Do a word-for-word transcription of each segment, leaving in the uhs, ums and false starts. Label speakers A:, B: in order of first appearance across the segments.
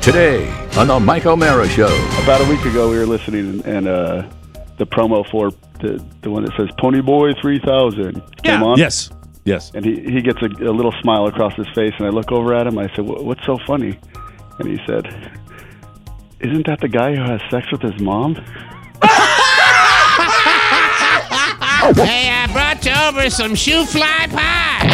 A: Today on the Mike O'Mara Show.
B: About a week ago, we were listening, and uh, the promo for the, the one that says Pony Boy three thousand
C: Yeah.
B: came on.
C: Yes. Yes.
B: And he, he gets a, a little smile across his face, and I look over at him. I said, "What's so funny?" And he said, "Isn't that the guy who has sex with his mom?"
D: Hey, I brought you over some shoe fly pie.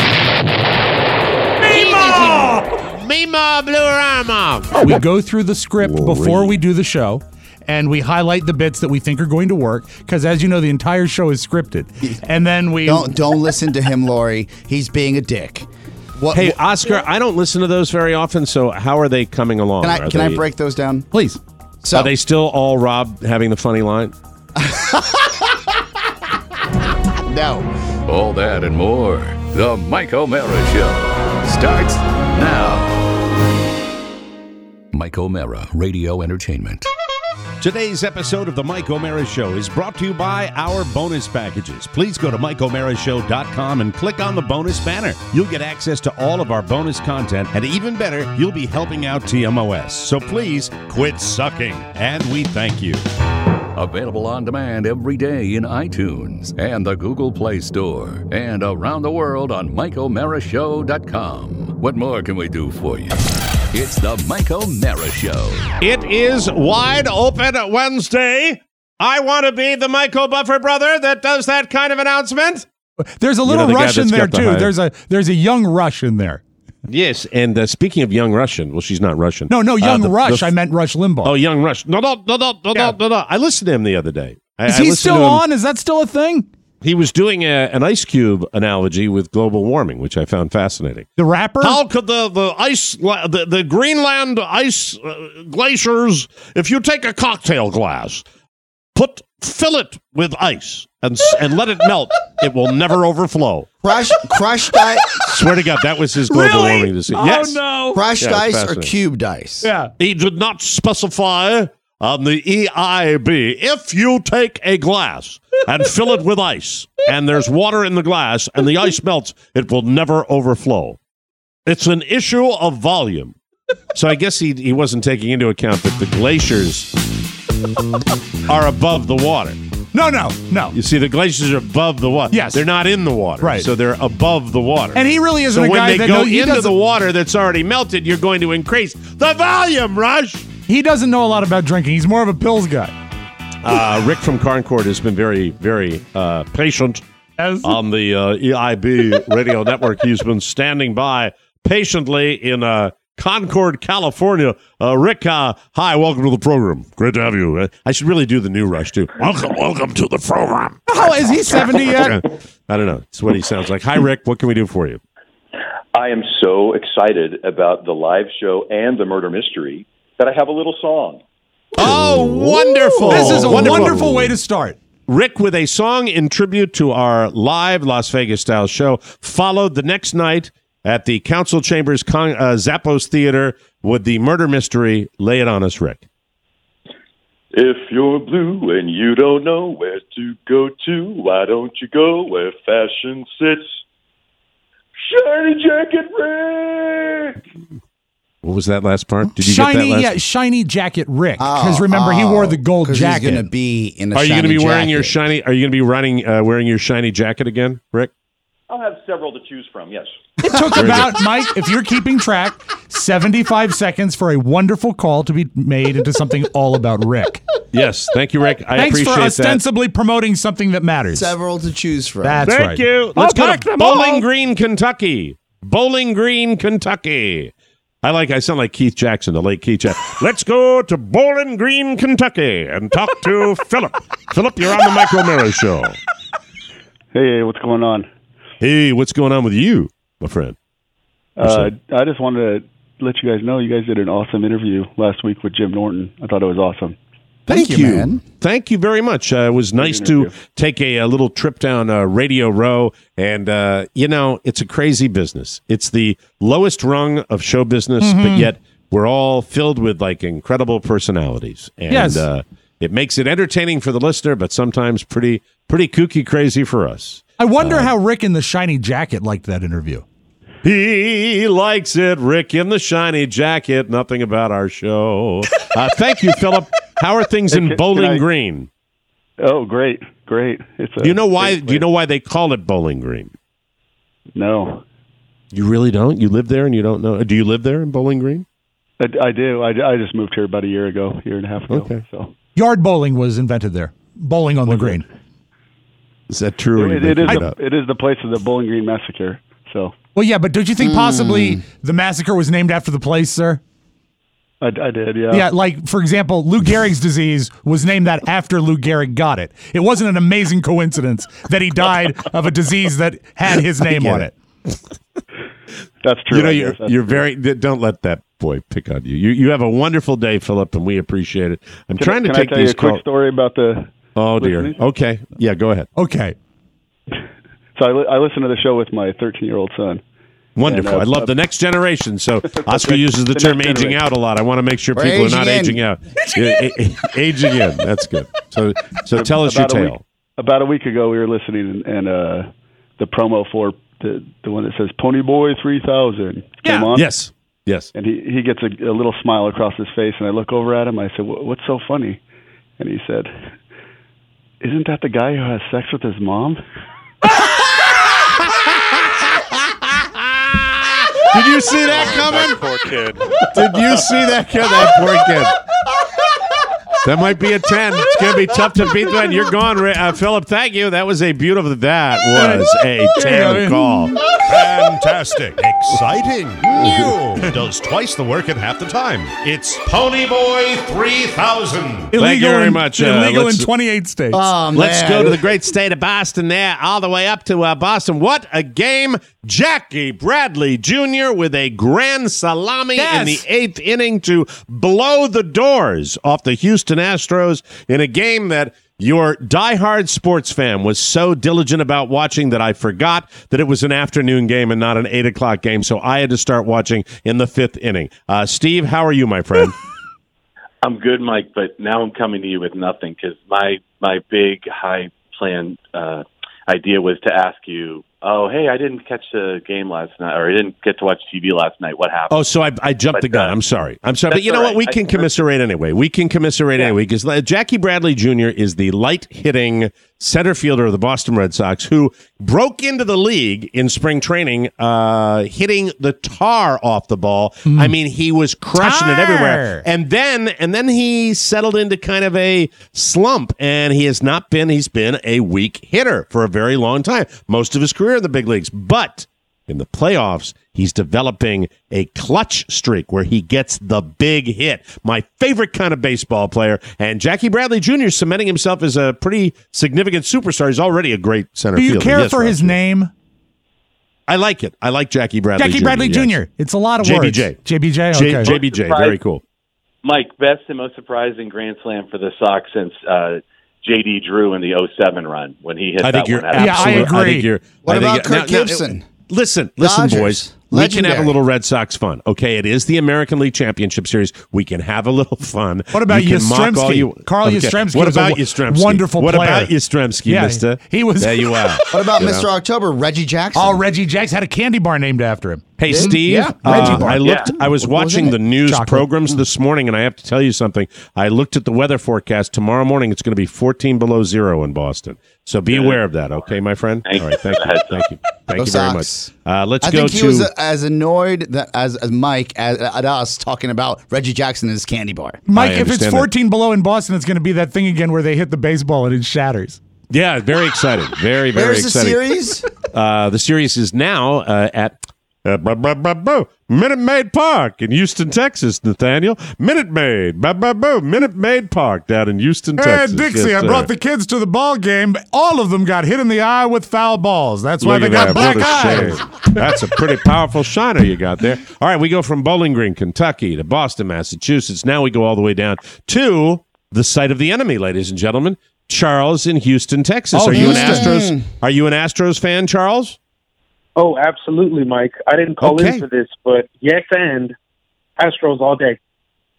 C: Meemaw!
D: Meemaw blew her arm off.
E: We go through the script before we do the show, and we highlight the bits that we think are going to work, because as you know, the entire show is scripted. And then we...
F: Don't don't listen to him, Lori. He's being a dick. What,
C: Hey,
F: what-
C: Oscar, I don't listen to those very often, so how are they coming along?
F: can I
C: Are
F: can
C: they,
F: I break those down?
E: Please.
F: So
C: Are they still all Rob having the funny line?
F: no.
A: All that and more. The Mike O'Mara Show starts now. Mike O'Mara Radio Entertainment.
G: Today's episode of the Mike O'Mara Show is brought to you by our bonus packages. Please go to Mike O'Mara Show dot com and click on the bonus banner. You'll get access to all of our bonus content, and even better, you'll be helping out T M O S. So please quit sucking, and we thank you.
A: Available on demand every day in iTunes and the Google Play Store and around the world on Mike O'Mara Show dot com. What more can we do for you? It's the Mike O'Mara Show.
C: It is Wide Open Wednesday. I want to be the Michael Buffer brother that does that kind of announcement.
E: There's a little
C: know, the guy
E: Rush in
C: that's
E: there,
C: got the
E: too.
C: high-
E: There's a there's a young Rush in there.
C: Yes, and uh, speaking of young Russian, well, she's not Russian.
E: No, no, young
C: Uh, the-
E: Rush.
C: the-
E: I meant Rush Limbaugh.
C: Oh, young Rush. No, no, no, no, no,
E: Yeah.
C: no, no. I listened to him the other day. I,
E: Is
C: I
E: he
C: listened
E: still
C: to him.
E: on? Is that still a thing?
C: He was doing a, an ice cube analogy with global warming, which I found fascinating.
E: The rapper?
C: How could the, the ice, the, the Greenland ice uh, glaciers, if you take a cocktail glass, put, fill it with ice and s- and let it melt, it will never overflow.
F: Crush crushed ice,
C: Swear to God, that was his global
E: Really?
C: warming decision.
E: Oh,
C: Yes.
E: no.
F: crushed
C: Yeah, it's
F: ice or
C: fascinating.
F: cubed ice?
E: Yeah.
C: He did not specify on the E I B. If you take a glass and fill it with ice, and there's water in the glass, and the ice melts, it will never overflow. It's an issue of volume. So I guess he he wasn't taking into account that the glaciers are above the water.
E: No, no, no.
C: You see, the glaciers are above the water.
E: Yes.
C: They're not in the water.
E: Right.
C: So they're above the water.
E: And he really isn't
C: so
E: a
C: when
E: guy
C: they
E: that
C: go
E: know, he
C: into
E: doesn't-
C: the water that's already melted, you're going to increase the volume, Rush.
E: He doesn't know a lot about drinking. He's more of a pills guy.
C: Uh, Rick from Concord has been very, very uh, patient
E: As-
C: on the uh, E I B radio network. He's been standing by patiently in uh, Concord, California. Uh, Rick, uh, hi, welcome to the program. Great to have you. Uh, I should really do the new Rush, too. Welcome, welcome to the program.
E: Oh, is he seventy yet?
C: I don't know. It's what he sounds like. Hi, Rick. What can we do for you?
H: I am so excited about the live show and the murder mystery that I have a little song.
C: Oh, wonderful.
E: This is a wonderful. way to start.
C: Rick with a song in tribute to our live Las Vegas style show, followed the next night at the Council Chambers Con- uh, Zappos Theater with the murder mystery. Lay it on us, Rick.
H: If you're blue and you don't know where to go to, why don't you go where fashion sits? Shiny jacket, Rick!
C: What was that last part? Did you
E: Shiny,
C: get that last?
E: yeah, shiny jacket Rick.
F: Oh,
E: Because remember, he wore the gold
F: 'cause
E: jacket.
F: He's going to be in a
C: Are you
F: going
C: going
F: to
C: to be wearing your shiny? Are you going to be running uh, wearing your shiny jacket again, Rick?
H: I'll have several to choose from, yes.
E: It took about, Mike, if you're keeping track, seventy-five seconds for a wonderful call to be made into something all about Rick.
C: Yes, thank you, Rick. I
E: Thanks
C: appreciate
E: for
C: that.
E: ostensibly promoting something that matters.
F: Several to choose from.
E: That's
C: Thank
E: right.
C: you. Let's
E: I'll
C: go
E: pack
C: to
E: them
C: Bowling
E: all.
C: Green, Kentucky. Bowling Green, Kentucky. I like. I sound like Keith Jackson, the late Keith Jackson. Let's go to Bowling Green, Kentucky, and talk to Philip. Philip, you're on the Mike O'Mara Show.
B: Hey, what's going on?
C: Hey, what's going on with you, my friend?
B: Uh, I just wanted to let you guys know you guys did an awesome interview last week with Jim Norton. I thought it was awesome.
F: Thank you, man.
C: Thank you very much. Uh, it was nice to
B: interview.
C: take a, a little trip down uh, Radio Row. And, uh, you know, it's a crazy business. It's the lowest rung of show business,
E: Mm-hmm.
C: but yet we're all filled with, like, incredible personalities. And
E: Yes.
C: uh, it makes it entertaining for the listener, but sometimes pretty pretty kooky crazy for us.
E: I wonder how Rick in the shiny jacket liked that interview.
C: He likes it. Rick in the shiny jacket. Nothing about our show. Uh, thank you, Philip. How are things in
B: Can-
C: Bowling
B: can I-
C: Green?
B: Oh, great, great. It's a
C: Do you know why?
B: great
C: Do you
B: place.
C: know why they call it Bowling Green?
B: No,
C: You really don't? You live there and you don't know? Do you live there in Bowling Green?
B: I, I do. I, I just moved here about a year ago, year and a half ago.
C: Okay.
B: So
E: Yard bowling was invented there. Bowling on the green.
C: Is that true? or are you
B: it, it is
C: making
B: the,
C: up?
B: it is the place of the Bowling Green massacre. So
E: Well, yeah, but don't you think possibly the massacre was named after the place, sir?
B: I, I did. Yeah.
E: Yeah, like, for example, Lou Gehrig's disease was named that after Lou Gehrig got it. It wasn't an amazing coincidence that he died of a disease that had his name on it.
B: That's true.
C: You know,
B: I
C: you're,
B: guess. That's
C: you're
B: true.
C: very. Don't let that boy pick on you. You you have a wonderful day, Philip, and we appreciate it. I'm
B: Can,
C: trying to
B: can
C: take
B: I tell you
C: these
B: a quick
C: calls.
B: story about the?
C: Oh dear.
B: listeners?
C: Okay. Yeah. Go ahead.
E: Okay.
B: So I, li- I listen to the show with my thirteen-year-old son.
C: Wonderful.
B: And, uh,
C: I love
B: uh,
C: the next generation. So Oscar
B: right.
C: uses the
B: The
C: term
B: next
C: aging
B: generation.
C: out a lot. I want to make sure
F: We're
C: people are not
F: aging in.
C: aging out. Yeah, a- a- aging in. That's good. So so tell us your
B: About a week-
C: tale.
B: About a week ago, we were listening, and, and uh, the promo for the the one that says "Pony Boy three thousand" came on.
C: Yes. Yes.
B: And he, he gets a, a little smile across his face, and I look over at him. I said, "What- "What's so funny?" And he said, "Isn't that the guy who has sex with his mom?"
C: Did you see that coming?
H: Poor kid.
C: Did you see that kid? That poor kid. That might be a ten. It's going to be tough to beat that. You're gone, Ray- uh, Philip. Thank you. That was a beautiful. That was a ten call.
G: Fantastic. Exciting. New. Does twice the work in half the time. It's Ponyboy three thousand.
C: Thank you very
E: in,
C: much. Uh,
E: Illegal in
C: let's-
E: twenty-eight states.
F: Oh,
C: Let's
F: man.
C: go to the great state of Boston there, all the way up to uh, Boston. What a game. Jackie Bradley Junior with a grand salami
E: Yes.
C: in the eighth inning to blow the doors off the Houston Astros in a game that your diehard sports fan was so diligent about watching that I forgot that it was an afternoon game and not an eight o'clock game, so I had to start watching in the fifth inning. Uh, Steve, how are you, my friend?
I: I'm good, Mike, but now I'm coming to you with nothing because my my big high plan uh, idea was to ask you, oh, hey, I didn't catch the game last night, or I didn't get to watch T V last night. What happened?
C: Oh, so I, I jumped
I: But,
C: the gun.
I: uh,
C: I'm sorry. I'm sorry. But
I: that's
C: you know
I: all
C: what? We
I: right.
C: can
I: I-
C: commiserate anyway. We can commiserate anyway because Jackie Bradley Junior is the light-hitting center fielder of the Boston Red Sox who broke into the league in spring training, uh, hitting the tar off the ball. I mean, he was crushing it
E: Tar!
C: everywhere. And then and then he settled into kind of a slump, and he has not been, he's been a weak hitter for a very long time, most of his career in the big leagues. But in the playoffs, he's developing a clutch streak where he gets the big hit. My favorite kind of baseball player. And Jackie Bradley Junior is cementing himself as a pretty significant superstar. He's already a great center
E: Do you
C: fielder.
E: care
C: Yes,
E: for his
C: Roger.
E: name?
C: I like it. I like Jackie Bradley
E: Jackie
C: Junior
E: Bradley
C: yes.
E: Junior It's a lot of
C: J B
E: words.
C: J.
E: J B J?
C: J-
E: Okay.
C: J B J, very cool.
I: Mike, best and most surprising grand slam for the Sox since uh, J D Drew in the oh seven run when he hit
C: I
I: that
C: think you're
I: one.
E: Yeah, I
C: absolutely.
E: agree.
C: think you're,
F: What
C: I think
F: about
C: you're-
F: Kirk
C: now- now,
F: Gibson?
C: Listen, listen,
F: Dodgers.
C: boys. We can have a
F: Legendary.
C: little Red Sox fun. Okay, it is the American League Championship Series. We can have a little fun.
E: What about
C: You can mock all
E: Yastrzemski?
C: you-
E: Carl
C: Okay.
E: Yastrzemski
C: What
E: was a
C: about
E: w-
C: Yastrzemski?
E: wonderful
C: What
E: player.
C: about Yastrzemski,
E: Yeah,
C: mister?
E: he was-
C: There you are.
F: What about
C: You
F: Mister
C: know?
F: October, Reggie Jackson?
E: Oh, Reggie Jackson had a candy bar named after him.
C: Hey, Steve,
F: Yeah,
C: uh,
F: Reggie Bar.
C: I looked.
I: Yeah.
C: I was
F: What was
C: watching
F: in
C: the
F: it?
C: news
E: Chocolate.
C: programs this morning, and I have to tell you something. I looked at the weather forecast. Tomorrow morning, it's going to be fourteen below zero in Boston. So be aware of that, okay, my friend?
I: Thank
C: All right, thank
I: you.
C: you, thank you, thank
F: Go
C: you very
F: Sox.
C: much. Uh, let's
F: I
C: go
F: think he
C: to.
F: was uh, as annoyed that, as as Mike as, at us talking about Reggie Jackson and his candy bar.
E: Mike,
C: I
E: if it's
C: understand that.
E: fourteen below in Boston, it's going to be that thing again where they hit the baseball and it shatters.
C: yeah, very excited. Very, very
F: Where's the
C: excited.
F: series?
C: Uh, the series is now uh, at uh, bu- bu- bu- bu- Minute Maid Park in Houston, Texas, Nathaniel. Minute Maid. Bu- bu- bu- Minute Maid Park down in Houston,
E: Hey,
C: Texas.
E: Dixie,
C: Yes,
E: I
C: sir.
E: brought the kids to the ball game. All of them got hit in the eye with foul balls. That's why
C: Look
E: they
C: at
E: got
C: that.
E: black
C: What a
E: eyes.
C: shame. That's a pretty powerful shiner you got there. All right, we go from Bowling Green, Kentucky to Boston, Massachusetts. Now we go all the way down to the site of the enemy, ladies and gentlemen. Charles in Houston, Texas.
E: Oh,
C: are you an
E: Houston.
C: Astros? Are you an Astros fan, Charles?
J: Oh, absolutely, Mike. I didn't call
C: Okay.
J: in for this, but yes, and Astros all day.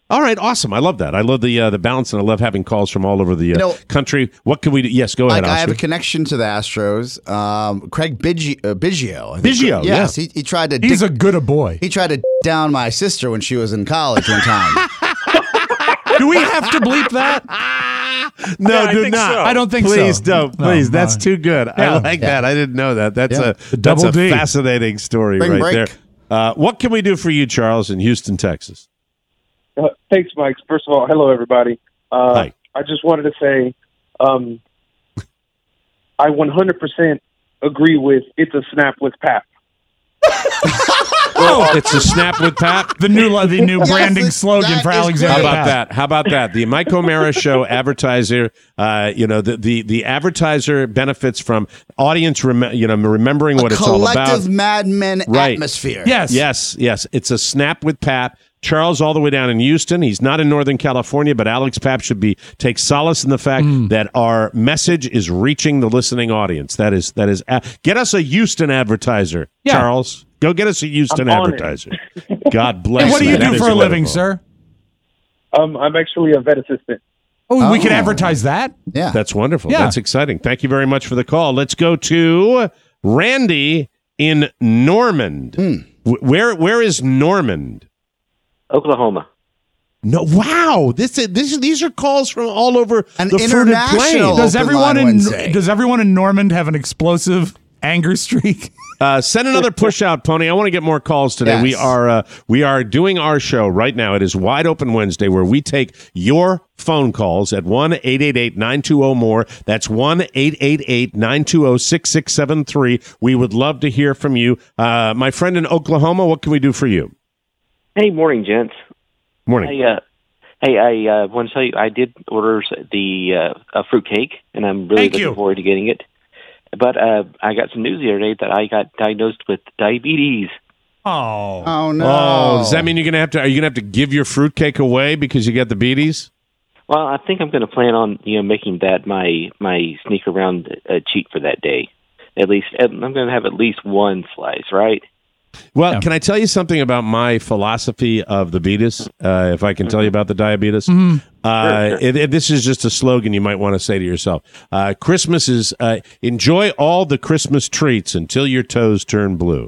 G: All right, awesome. I love that. I love the uh, the balance, and I love having calls from all over the uh,
F: You know-
G: country. What can we do? Yes, go ahead,
F: Like, I have a
G: Oscar.
F: connection to the Astros. Um, Craig Biggio, uh, Biggio. I think.
G: Biggio,
F: yes,
G: yeah.
F: he, he tried to.
E: He's
F: dick-
E: a good a boy.
F: he tried to down my sister when she was in college one time.
E: Do we have to bleep that?
G: No,
J: Yeah, I
G: do
J: think
G: not.
J: so.
E: I don't think
G: Please
E: so.
G: don't.
E: No,
G: Please, that's
E: fine.
G: too good. I
E: Yeah.
G: like
F: Yeah.
G: that. I didn't know that. That's
F: Yeah.
G: a
E: The
G: that's
E: double
G: a
E: D.
G: fascinating story
F: Spring
G: right
F: break.
G: there. Uh, what can we do for you, Charles, in Houston, Texas?
J: Uh, thanks, Mike. First of all, hello, everybody. Uh,
G: Hi.
J: I just wanted to say um, I one hundred percent agree with It's a Snap with Pap.
G: Oh, it's a snap with Pat.
E: The new the new
F: Yes,
E: branding
F: it-
E: slogan
F: that
E: for
F: is
E: Alexander
G: How
F: great.
G: about
E: Pat.
G: that? How about that? The Mike O'Mara Show advertiser, uh, you know, the, the, the advertiser benefits from audience, rem- you know, remembering what
F: a
G: it's all about.
F: collective Mad Men
G: Right.
F: atmosphere.
E: Yes.
G: Yes, yes. It's a snap with Pat. Charles all the way down in Houston. He's not in Northern California, but Alex Papp should be take solace in the fact
E: Mm.
G: that our message is reaching the listening audience. That is that is uh, get us a Houston advertiser,
E: Yeah.
G: Charles. Go get us a Houston
J: I'm on
G: advertiser. God bless.
E: And what do
G: you.
E: you
G: That
E: do
G: is
E: for a living,
G: wonderful.
E: sir?
J: Um, I'm actually a vet assistant.
E: Oh, we can
F: Oh.
E: advertise that.
F: Yeah.
G: That's wonderful.
E: Yeah.
G: That's exciting. Thank you very much for the call. Let's go to Randy in Normand. Wh- Where where is Normand?
I: Oklahoma.
G: No, wow. This is, this is, these are calls from all over
F: An
G: the fruited
F: international-
G: plain.
E: Does
F: Open
E: everyone
F: line
E: in
F: Wednesday.
E: Does everyone in Normand have an explosive anger streak?
G: Uh, send another push out, Pony. I want to get more calls today.
F: Yes.
G: We are uh, we are doing our show right now. It is Wide Open Wednesday, where we take your phone calls at one eight eight eight nine two zero more. That's one eight eight eight nine two zero six six seven three. We would love to hear from you, uh, my friend in Oklahoma. What can we do for you?
I: Hey, morning, gents.
G: Morning.
I: Hey, uh, hey, I uh, want to tell you, I did order the uh, a fruit cake, and I'm really
E: Thank
I: looking
E: you.
I: forward to getting it. But uh, I got some news the other day that I got diagnosed with diabetes.
E: Oh,
F: Oh no.
G: Oh, does that mean you're gonna have to? Are you gonna have to give your fruitcake away because you got the beaties?
I: Well, I think I'm going to plan on you know making that my my sneak around uh, cheat for that day. At least I'm going to have at least one slice, right?
G: Well,
E: Yeah.
G: can I tell you something about my philosophy of the beatus? Uh, if I can tell you about the diabetes,
E: Mm-hmm.
G: uh,
I: Sure, sure.
G: it- it- this is just a slogan you might want to say to yourself. Uh, Christmas is uh, enjoy all the Christmas treats until your toes turn blue.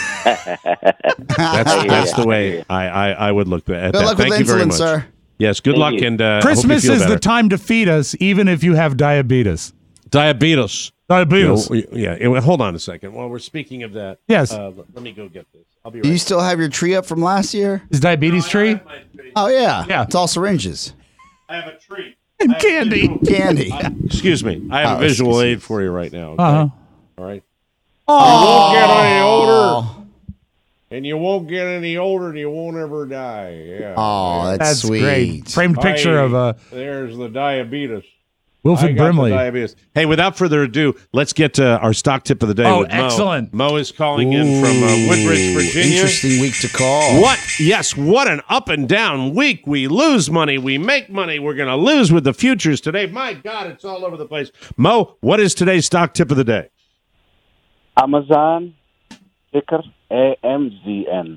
G: That's
I: hear
G: that's
I: ya.
G: the way I, I, I would look at
F: Good
G: that.
F: luck
G: Thank
F: with
G: you very
F: insulin,
G: much.
F: sir.
G: Yes, good
I: Thank
G: luck
I: you.
G: and uh, hope you
E: Christmas
G: feel
E: is
G: better.
E: the time to feed us, even if you have diabetes.
G: diabetes.
E: Diabetes.
G: You know, yeah, yeah, hold on a second. While we're speaking of that,
E: Yes.
G: uh, let- let me go get this. I'll be
F: Do you
G: right.
F: still have your tree up from last year?
E: Is diabetes tree
F: Oh yeah.
E: Yeah.
F: It's all syringes.
G: I have a treat.
E: and candy?
F: Candy.
G: Excuse me. I have
F: Oh,
G: a visual
F: excuse
G: aid for you right now. Okay?
E: Uh-huh.
G: All right.
E: Oh,
G: You won't get any older, and you won't get any older, and you won't ever die. Yeah.
F: Oh, that's,
E: that's
F: sweet.
E: great. Framed picture
G: Hi,
E: of uh,
G: There's the diabetes. I
E: Wilfred
G: got the
E: Brimley.
G: diabetes. Hey, without further ado, let's get to our stock tip of the day.
E: Oh,
G: with Mo.
E: excellent.
G: Mo is calling in from uh, Woodbridge, Virginia.
F: Interesting week to call.
G: What? Yes, what an up and down week. We lose money, we make money. We're going to lose with the futures today. My God, it's all over the place. Mo, what is today's stock tip of the day?
J: Amazon, ticker A M Z N.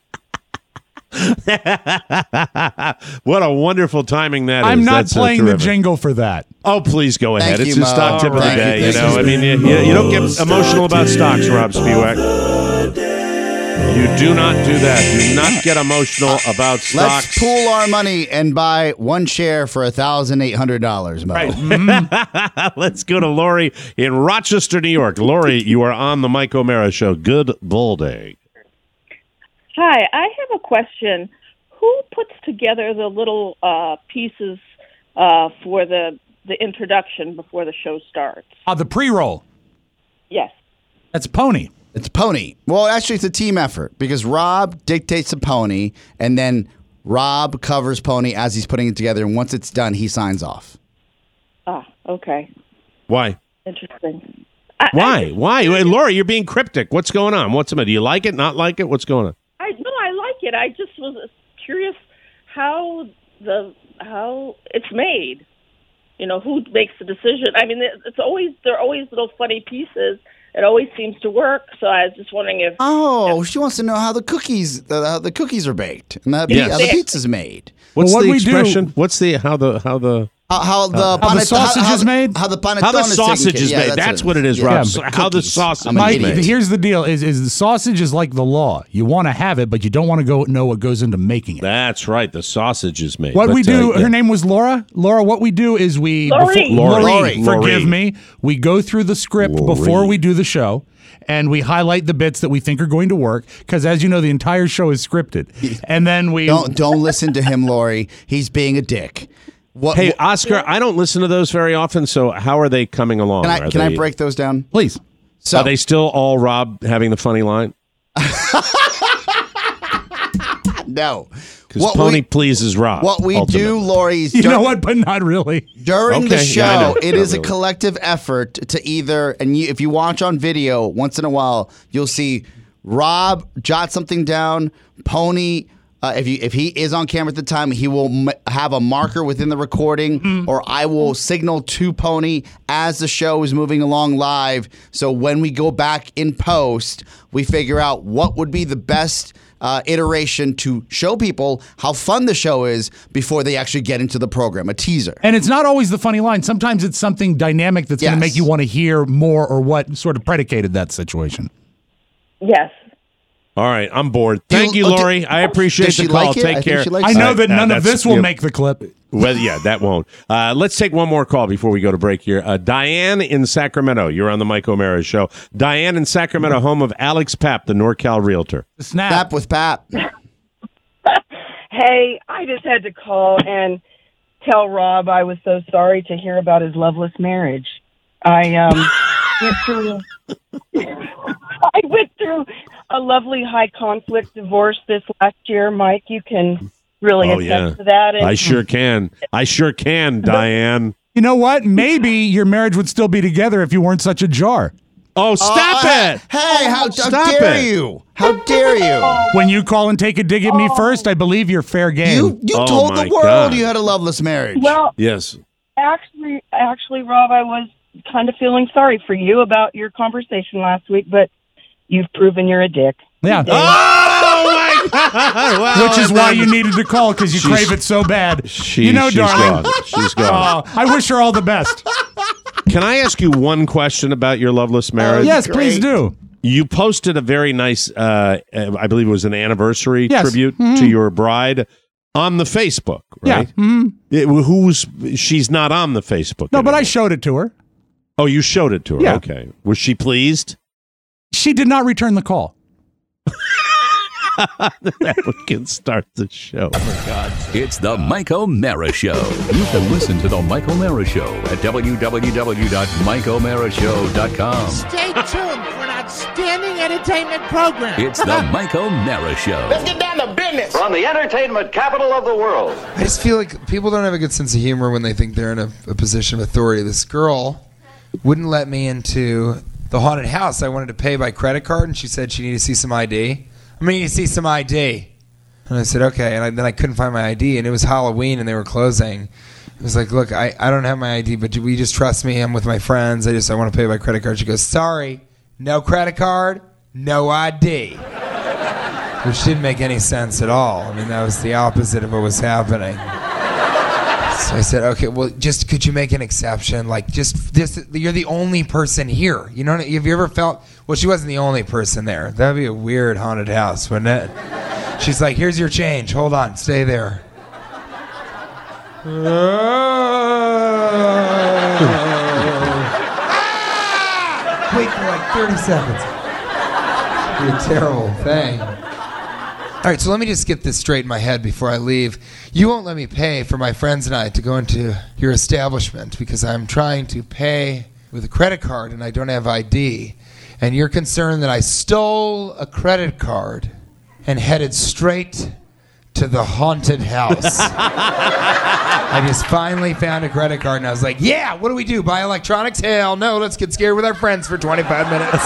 G: What a wonderful timing that is.
E: I'm not
G: That's, uh,
E: playing the
G: terrific.
E: jingle for that.
G: Oh, please go ahead.
F: Thank
G: It's
F: you,
G: a stock
F: Mo.
G: tip of the
F: Thank you,
G: day. You,
F: thank
G: know,
F: you.
G: I mean, you, you, you don't get emotional about stocks, Rob Spiewak. You do not do that. Do not get emotional about stocks.
F: Let's pool our money and buy one share for one thousand eight hundred dollars, Mo.
G: Let's go to Lori in Rochester, New York. Lori, you are on the Mike O'Mara Show. Good bull day.
K: Hi, I have a question. Who puts together the little uh, pieces uh, for the the introduction before the show starts?
E: Uh, the pre-roll.
K: Yes.
E: That's Pony.
F: It's Pony. Well, actually, it's a team effort because Rob dictates the Pony, and then Rob covers Pony as he's putting it together. And once it's done, he signs off.
K: Ah, okay.
G: Why?
K: Interesting. I,
G: Why? Why? Wait, Lori, you're being cryptic. What's going on? What's the matter? Do you like it? Not like it? What's going on?
K: I, I no, I like it. I just was curious how the how it's made. You know, who makes the decision? I mean, it's always there are always little funny pieces it always seems to work. So I was just wondering if.
F: Oh, she wants to know how the cookies the, how the cookies are baked and how,
G: Yes.
F: how the pizza's made.
G: What's
E: Well, what
G: the
E: we do-
G: expression? What's the how the how the
F: How, how the
E: How the
F: panet-
E: sausage
F: how,
E: is
F: how,
E: made?
F: How the panettone
G: how the
F: is
G: sausage
F: taken
G: is
F: care-
G: made?
F: yeah,
G: That's what it is,
F: Yeah.
G: Rob.
E: Yeah,
G: So
F: but
G: how the
F: cookies.
G: sausage
F: I'm
G: is
F: an
E: Mike,
F: idiot.
G: made.
E: here's the deal: is is the sausage is like the law. You want to have it, but you don't want to go know what goes into making it.
G: That's right. The sausage is made.
E: What
G: But,
E: we do,
G: uh, yeah.
E: her name was Laura. Laura, what we do is we
K: Lori.
E: before-
G: Lori.
E: Lori,
G: Lori.
E: forgive me. We go through the script
G: Lori.
E: before we do the show, and we highlight the bits that we think are going to work. Because as you know, the entire show is scripted, and then we
F: Don't don't listen to him, Lori. He's being a dick. What?
G: Hey,
F: what-
G: Oscar, I don't listen to those very often, so how are they coming along?
F: can I
G: Are
F: can I
G: they-
F: break those down?
E: please.
F: So
G: Are they still all Rob having the funny line?
F: no.
G: Because
F: What
G: Pony
F: we-
G: pleases Rob.
F: What we do,
G: ultimately.
F: Lori, is
E: You
F: dur-
E: know what? But not really.
F: during the
G: Okay,
F: show,
G: yeah, I know.
F: it
G: Not
F: is a
G: really.
F: collective effort to either, and you, if you watch on video, once in a while, you'll see Rob jot something down, Pony. Uh, if you if he is on camera at the time, he will m- have a marker within the recording, or I will signal to Pony as the show is moving along live. So when we go back in post, we figure out what would be the best uh, iteration to show people how fun the show is before they actually get into the program. A teaser.
E: And it's not always the funny line. Sometimes it's something dynamic that's going
F: Yes.
E: to make you want to hear more, or what sort of predicated that situation.
K: Yes.
G: All right, I'm bored. Thank
F: Do-
G: you,
F: oh, do-
G: Lori. I appreciate
F: Does
G: the
F: she
G: call.
F: like it? I
G: Take
F: think
G: care.
F: she likes
E: I
F: it.
E: know
G: Uh,
E: that
G: uh,
E: none of
G: that's-
E: this will
G: yeah.
E: make the clip.
G: Well, yeah, that won't. Uh, let's take one more call before we go to break here. Uh, Diane in Sacramento. You're on the Mike O'Mara Show. Diane in Sacramento, home of Alex Papp, the NorCal realtor.
E: The snap.
F: Snap with Pap.
L: Hey, I just had to call and tell Rob I was so sorry to hear about his loveless marriage. I um went through I went through a lovely high conflict divorce this last year, Mike. You can really
G: Oh,
L: attest
G: yeah.
L: to that. And
G: I sure can. I sure can, Diane.
E: You know what? Maybe your marriage would still be together if you weren't such a jar.
G: Oh, stop
F: Uh,
G: it!
F: Hey, how, how
G: Stop
F: dare
G: it.
F: you? How dare you?
E: When you call and take a dig at me first, I believe you're fair game.
F: You you
G: Oh,
F: told
G: my
F: the world
G: God.
F: you had a loveless marriage.
L: well,
G: Yes.
L: actually actually Rob, I was kind of feeling sorry for you about your conversation last week, but you've proven you're a dick.
E: yeah.
G: Oh, my God. Well,
E: Which is
G: and
E: why
G: then-
E: you needed to call, because you
G: She's-
E: crave it so bad.
G: She,
E: you know,
G: she's
E: darling.
G: gone. She's gone.
E: Oh, I wish her all the best.
G: Can I ask you one question about your loveless marriage?
E: yes,
F: great.
E: please do.
G: You posted a very nice, uh, uh, I believe it was an anniversary
E: Yes.
G: tribute
E: Mhm.
G: to your bride on the Facebook, right?
E: Yeah. Mhm.
G: It- who's she's not on the Facebook.
E: No, but I
G: anymore.
E: showed it to her.
G: Oh, you showed it to her.
E: Yeah.
G: Okay. Was she pleased?
E: She did not return the call.
G: That we can start the show.
A: It's the Mike O'Mara Show. You can listen to the Mike O'Mara Show at w w w dot mike o'mara show dot com.
D: Stay tuned for an outstanding entertainment program.
A: It's the Mike O'Mara Show.
D: get down to business.
M: From the entertainment capital of the world.
N: I just feel like people don't have a good sense of humor when they think they're in a, a position of authority. This girl wouldn't let me into the haunted house. I wanted to pay by credit card, and she said she needed to see some I D. I'm going to need to see some I D. And I said, okay. And I, then I couldn't find my I D, and it was Halloween, and they were closing. It was like, look, I, I don't have my I D, but will you just trust me? I'm with my friends. I just I want to pay by credit card. She goes, sorry, no credit card, no I D. Which didn't make any sense at all. I mean, that was the opposite of what was happening. So I said, okay, well, just could you make an exception? Like, just this, you're the only person here. You know, have you ever felt, well, she wasn't the only person there. That'd be a weird haunted house, wouldn't it? She's like, here's your change. Hold on, stay there. Wait for like thirty seconds. Be a terrible thing. All right, so let me just get this straight in my head before I leave. You won't let me pay for my friends and I to go into your establishment because I'm trying to pay with a credit card and I don't have I D. And you're concerned that I stole a credit card and headed straight to the haunted house. I just finally found a credit card and I was like, yeah, what do we do? Buy electronics? Hell no, let's get scared with our friends for twenty-five minutes.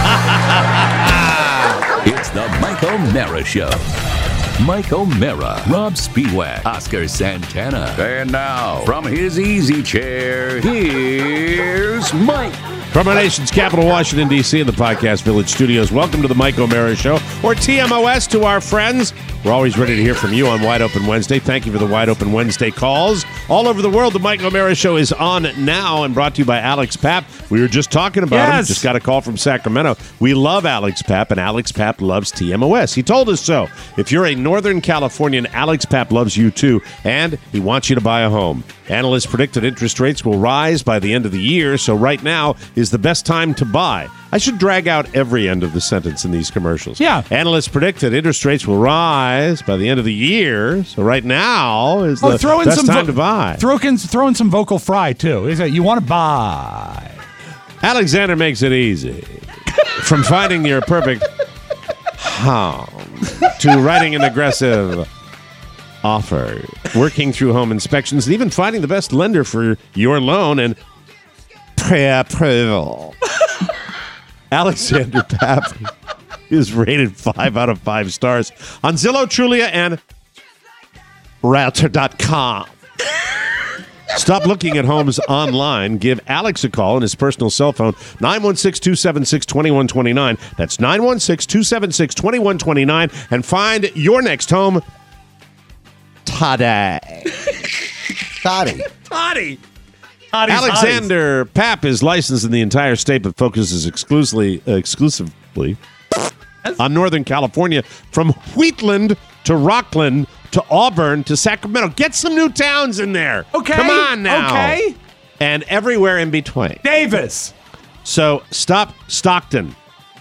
A: It's the Mike O'Mara Show. Mike O'Mara, Rob Spiewak, Oscar Santana. And now, from his easy chair, here's Mike.
G: From our nation's capital, Washington, D C, in the Podcast Village studios, welcome to the Mike O'Mara Show, or T M O S to our friends. We're always ready to hear from you on Wide Open Wednesday. Thank you for the Wide Open Wednesday calls. All over the world, the Mike O'Mara Show is on now and brought to you by Alex Papp. We were just talking about
E: Yes.
G: him. Just got a call from Sacramento. We love Alex Papp, and Alex Papp loves T M O S. He told us so. If you're a Northern Californian, Alex Papp loves you too, and he wants you to buy a home. Analysts predict that interest rates will rise by the end of the year, so right now is the best time to buy. I should drag out every end of the sentence in these commercials.
E: Yeah.
G: Analysts predict that interest rates will rise by the end of the year, so right now is the
E: Oh, throw in
G: best
E: some
G: time
E: vo-
G: to buy.
E: Throw in, throw in some vocal fry too. Is it you want to buy?
G: Alexander makes it easy. From finding your perfect home to writing an aggressive offer, working through home inspections, and even finding the best lender for your loan and pre-approval. Alexander Papp is rated five out of five stars on Zillow, Trulia, and Realtor dot com. Stop looking at homes online. Give Alex a call on his personal cell phone, nine one six, two seven six, two one two nine. That's nine one six, two seven six, two one two nine. And find your next home today.
F: Toddy.
G: Toddy.
E: Toddy's
G: Alexander Papp is licensed in the entire state, but focuses exclusively, uh, exclusively on Northern California, from Wheatland to Rockland to Auburn to Sacramento. Get some new towns in there.
E: Okay.
G: Come on now.
E: Okay.
G: And everywhere in between.
E: Davis.
G: So stop Stockton.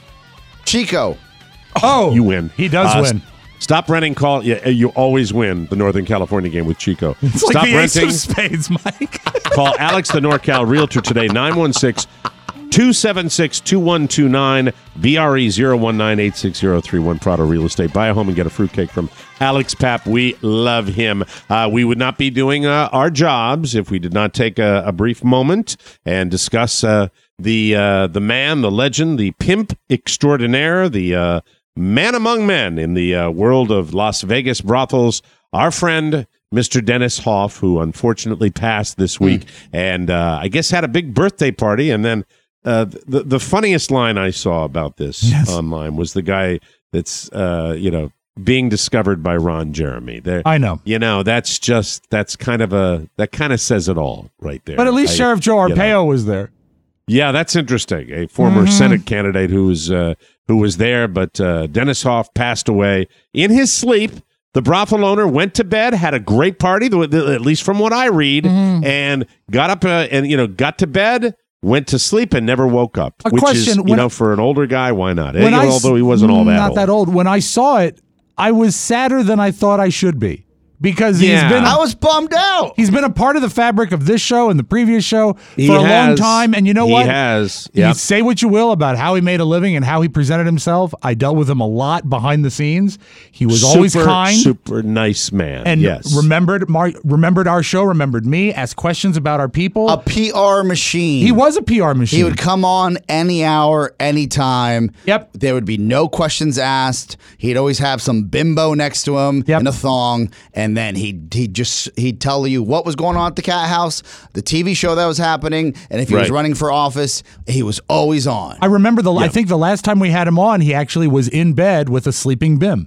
F: Chico.
E: Oh,
G: You win.
E: He does
G: Uh,
E: win.
G: s- Stop renting call. Yeah, you always win the Northern California game with Chico.
E: It's
G: Stop
E: like the
G: renting.
E: ace of spades, Mike.
G: Call Alex the NorCal Realtor today, nine one six, two seven six, two one two nine, B R E zero one nine eight six zero three one, Prado Real Estate. Buy a home and get a fruitcake from Alex Papp. We love him. Uh, we would not be doing uh, our jobs if we did not take a, a brief moment and discuss uh, the uh, the man, the legend, the pimp extraordinaire, the uh, man among men in the uh, world of Las Vegas brothels, our friend, Mister Dennis Hoff, who unfortunately passed this week, mm. and uh, I guess had a big birthday party. And then uh, the the funniest line I saw about this yes. online was the guy that's uh, you know being discovered by Ron Jeremy. There,
E: I know.
G: You know, that's just that's kind of a that kind of says it all right there.
E: But at least
G: I,
E: Sheriff Joe Arpaio
G: you know.
E: was there.
G: Yeah, that's interesting. A former
E: mm-hmm.
G: Senate candidate who was uh, who was there, but uh, Dennis Hoff passed away in his sleep. The brothel owner went to bed, had a great party, at least from what I read, mm-hmm. and got up uh, and you know got to bed, went to sleep, and never woke up.
E: A
G: which
E: question,
G: is, you know, for an older guy, why not?
E: When
G: you know,
E: I,
G: although he wasn't all that
E: not
G: old.
E: that old. When I saw it, I was sadder than I thought I should be. Because he's
G: yeah.
E: been,
F: I was bummed out.
E: He's been a part of the fabric of this show and the previous show
G: he
E: for a
G: has,
E: long time. And you know
G: he
E: what?
G: He has. Yep.
E: You say what you will about how he made a living and how he presented himself. I dealt with him a lot behind the scenes. He was
G: super,
E: always kind,
G: super nice man,
E: and
G: yes.
E: remembered Mar- remembered our show, remembered me, asked questions about our people.
F: A P R machine.
E: He was a P R machine.
F: He would come on any hour, any time.
E: Yep.
F: There would be no questions asked. He'd always have some bimbo next to him
E: yep.
F: in a thong, and then he'd he'd just he'd tell you what was going on at the cat house, the T V show that was happening, and if he
G: right.
F: was running for office, he was always on.
E: I remember the.
G: Yep.
E: I think the last time we had him on, he actually was in bed with a sleeping bim.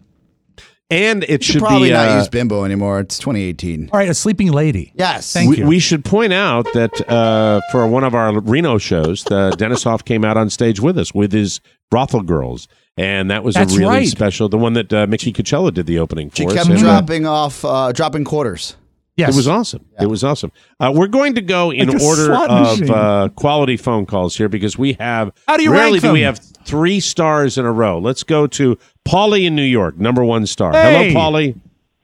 G: And it
F: you
G: should
F: probably
G: be,
F: not
G: uh,
F: use bimbo anymore. It's twenty eighteen.
E: All right, a sleeping lady.
F: Yes.
E: Thank
G: we,
E: you.
G: We should point out that uh, for one of our Reno shows, the Dennis Hoff came out on stage with us with his brothel girls. And that was
E: That's
G: a really
E: right.
G: special. The one that uh, Mickey Coachella did the opening for.
F: She
G: us.
F: kept
G: And, uh,
F: dropping off, uh, dropping quarters.
E: Yes.
G: It was awesome. Yeah. It was awesome. Uh, we're going to go in
E: Like a
G: order
E: slot
G: of
E: machine.
G: uh, quality phone calls here because we have.
E: How do you
G: rarely
E: rank
G: do we
E: them?
G: have three stars in a row. Let's go to Paulie in New York, number one star.
E: Hey.
G: Hello, Paulie.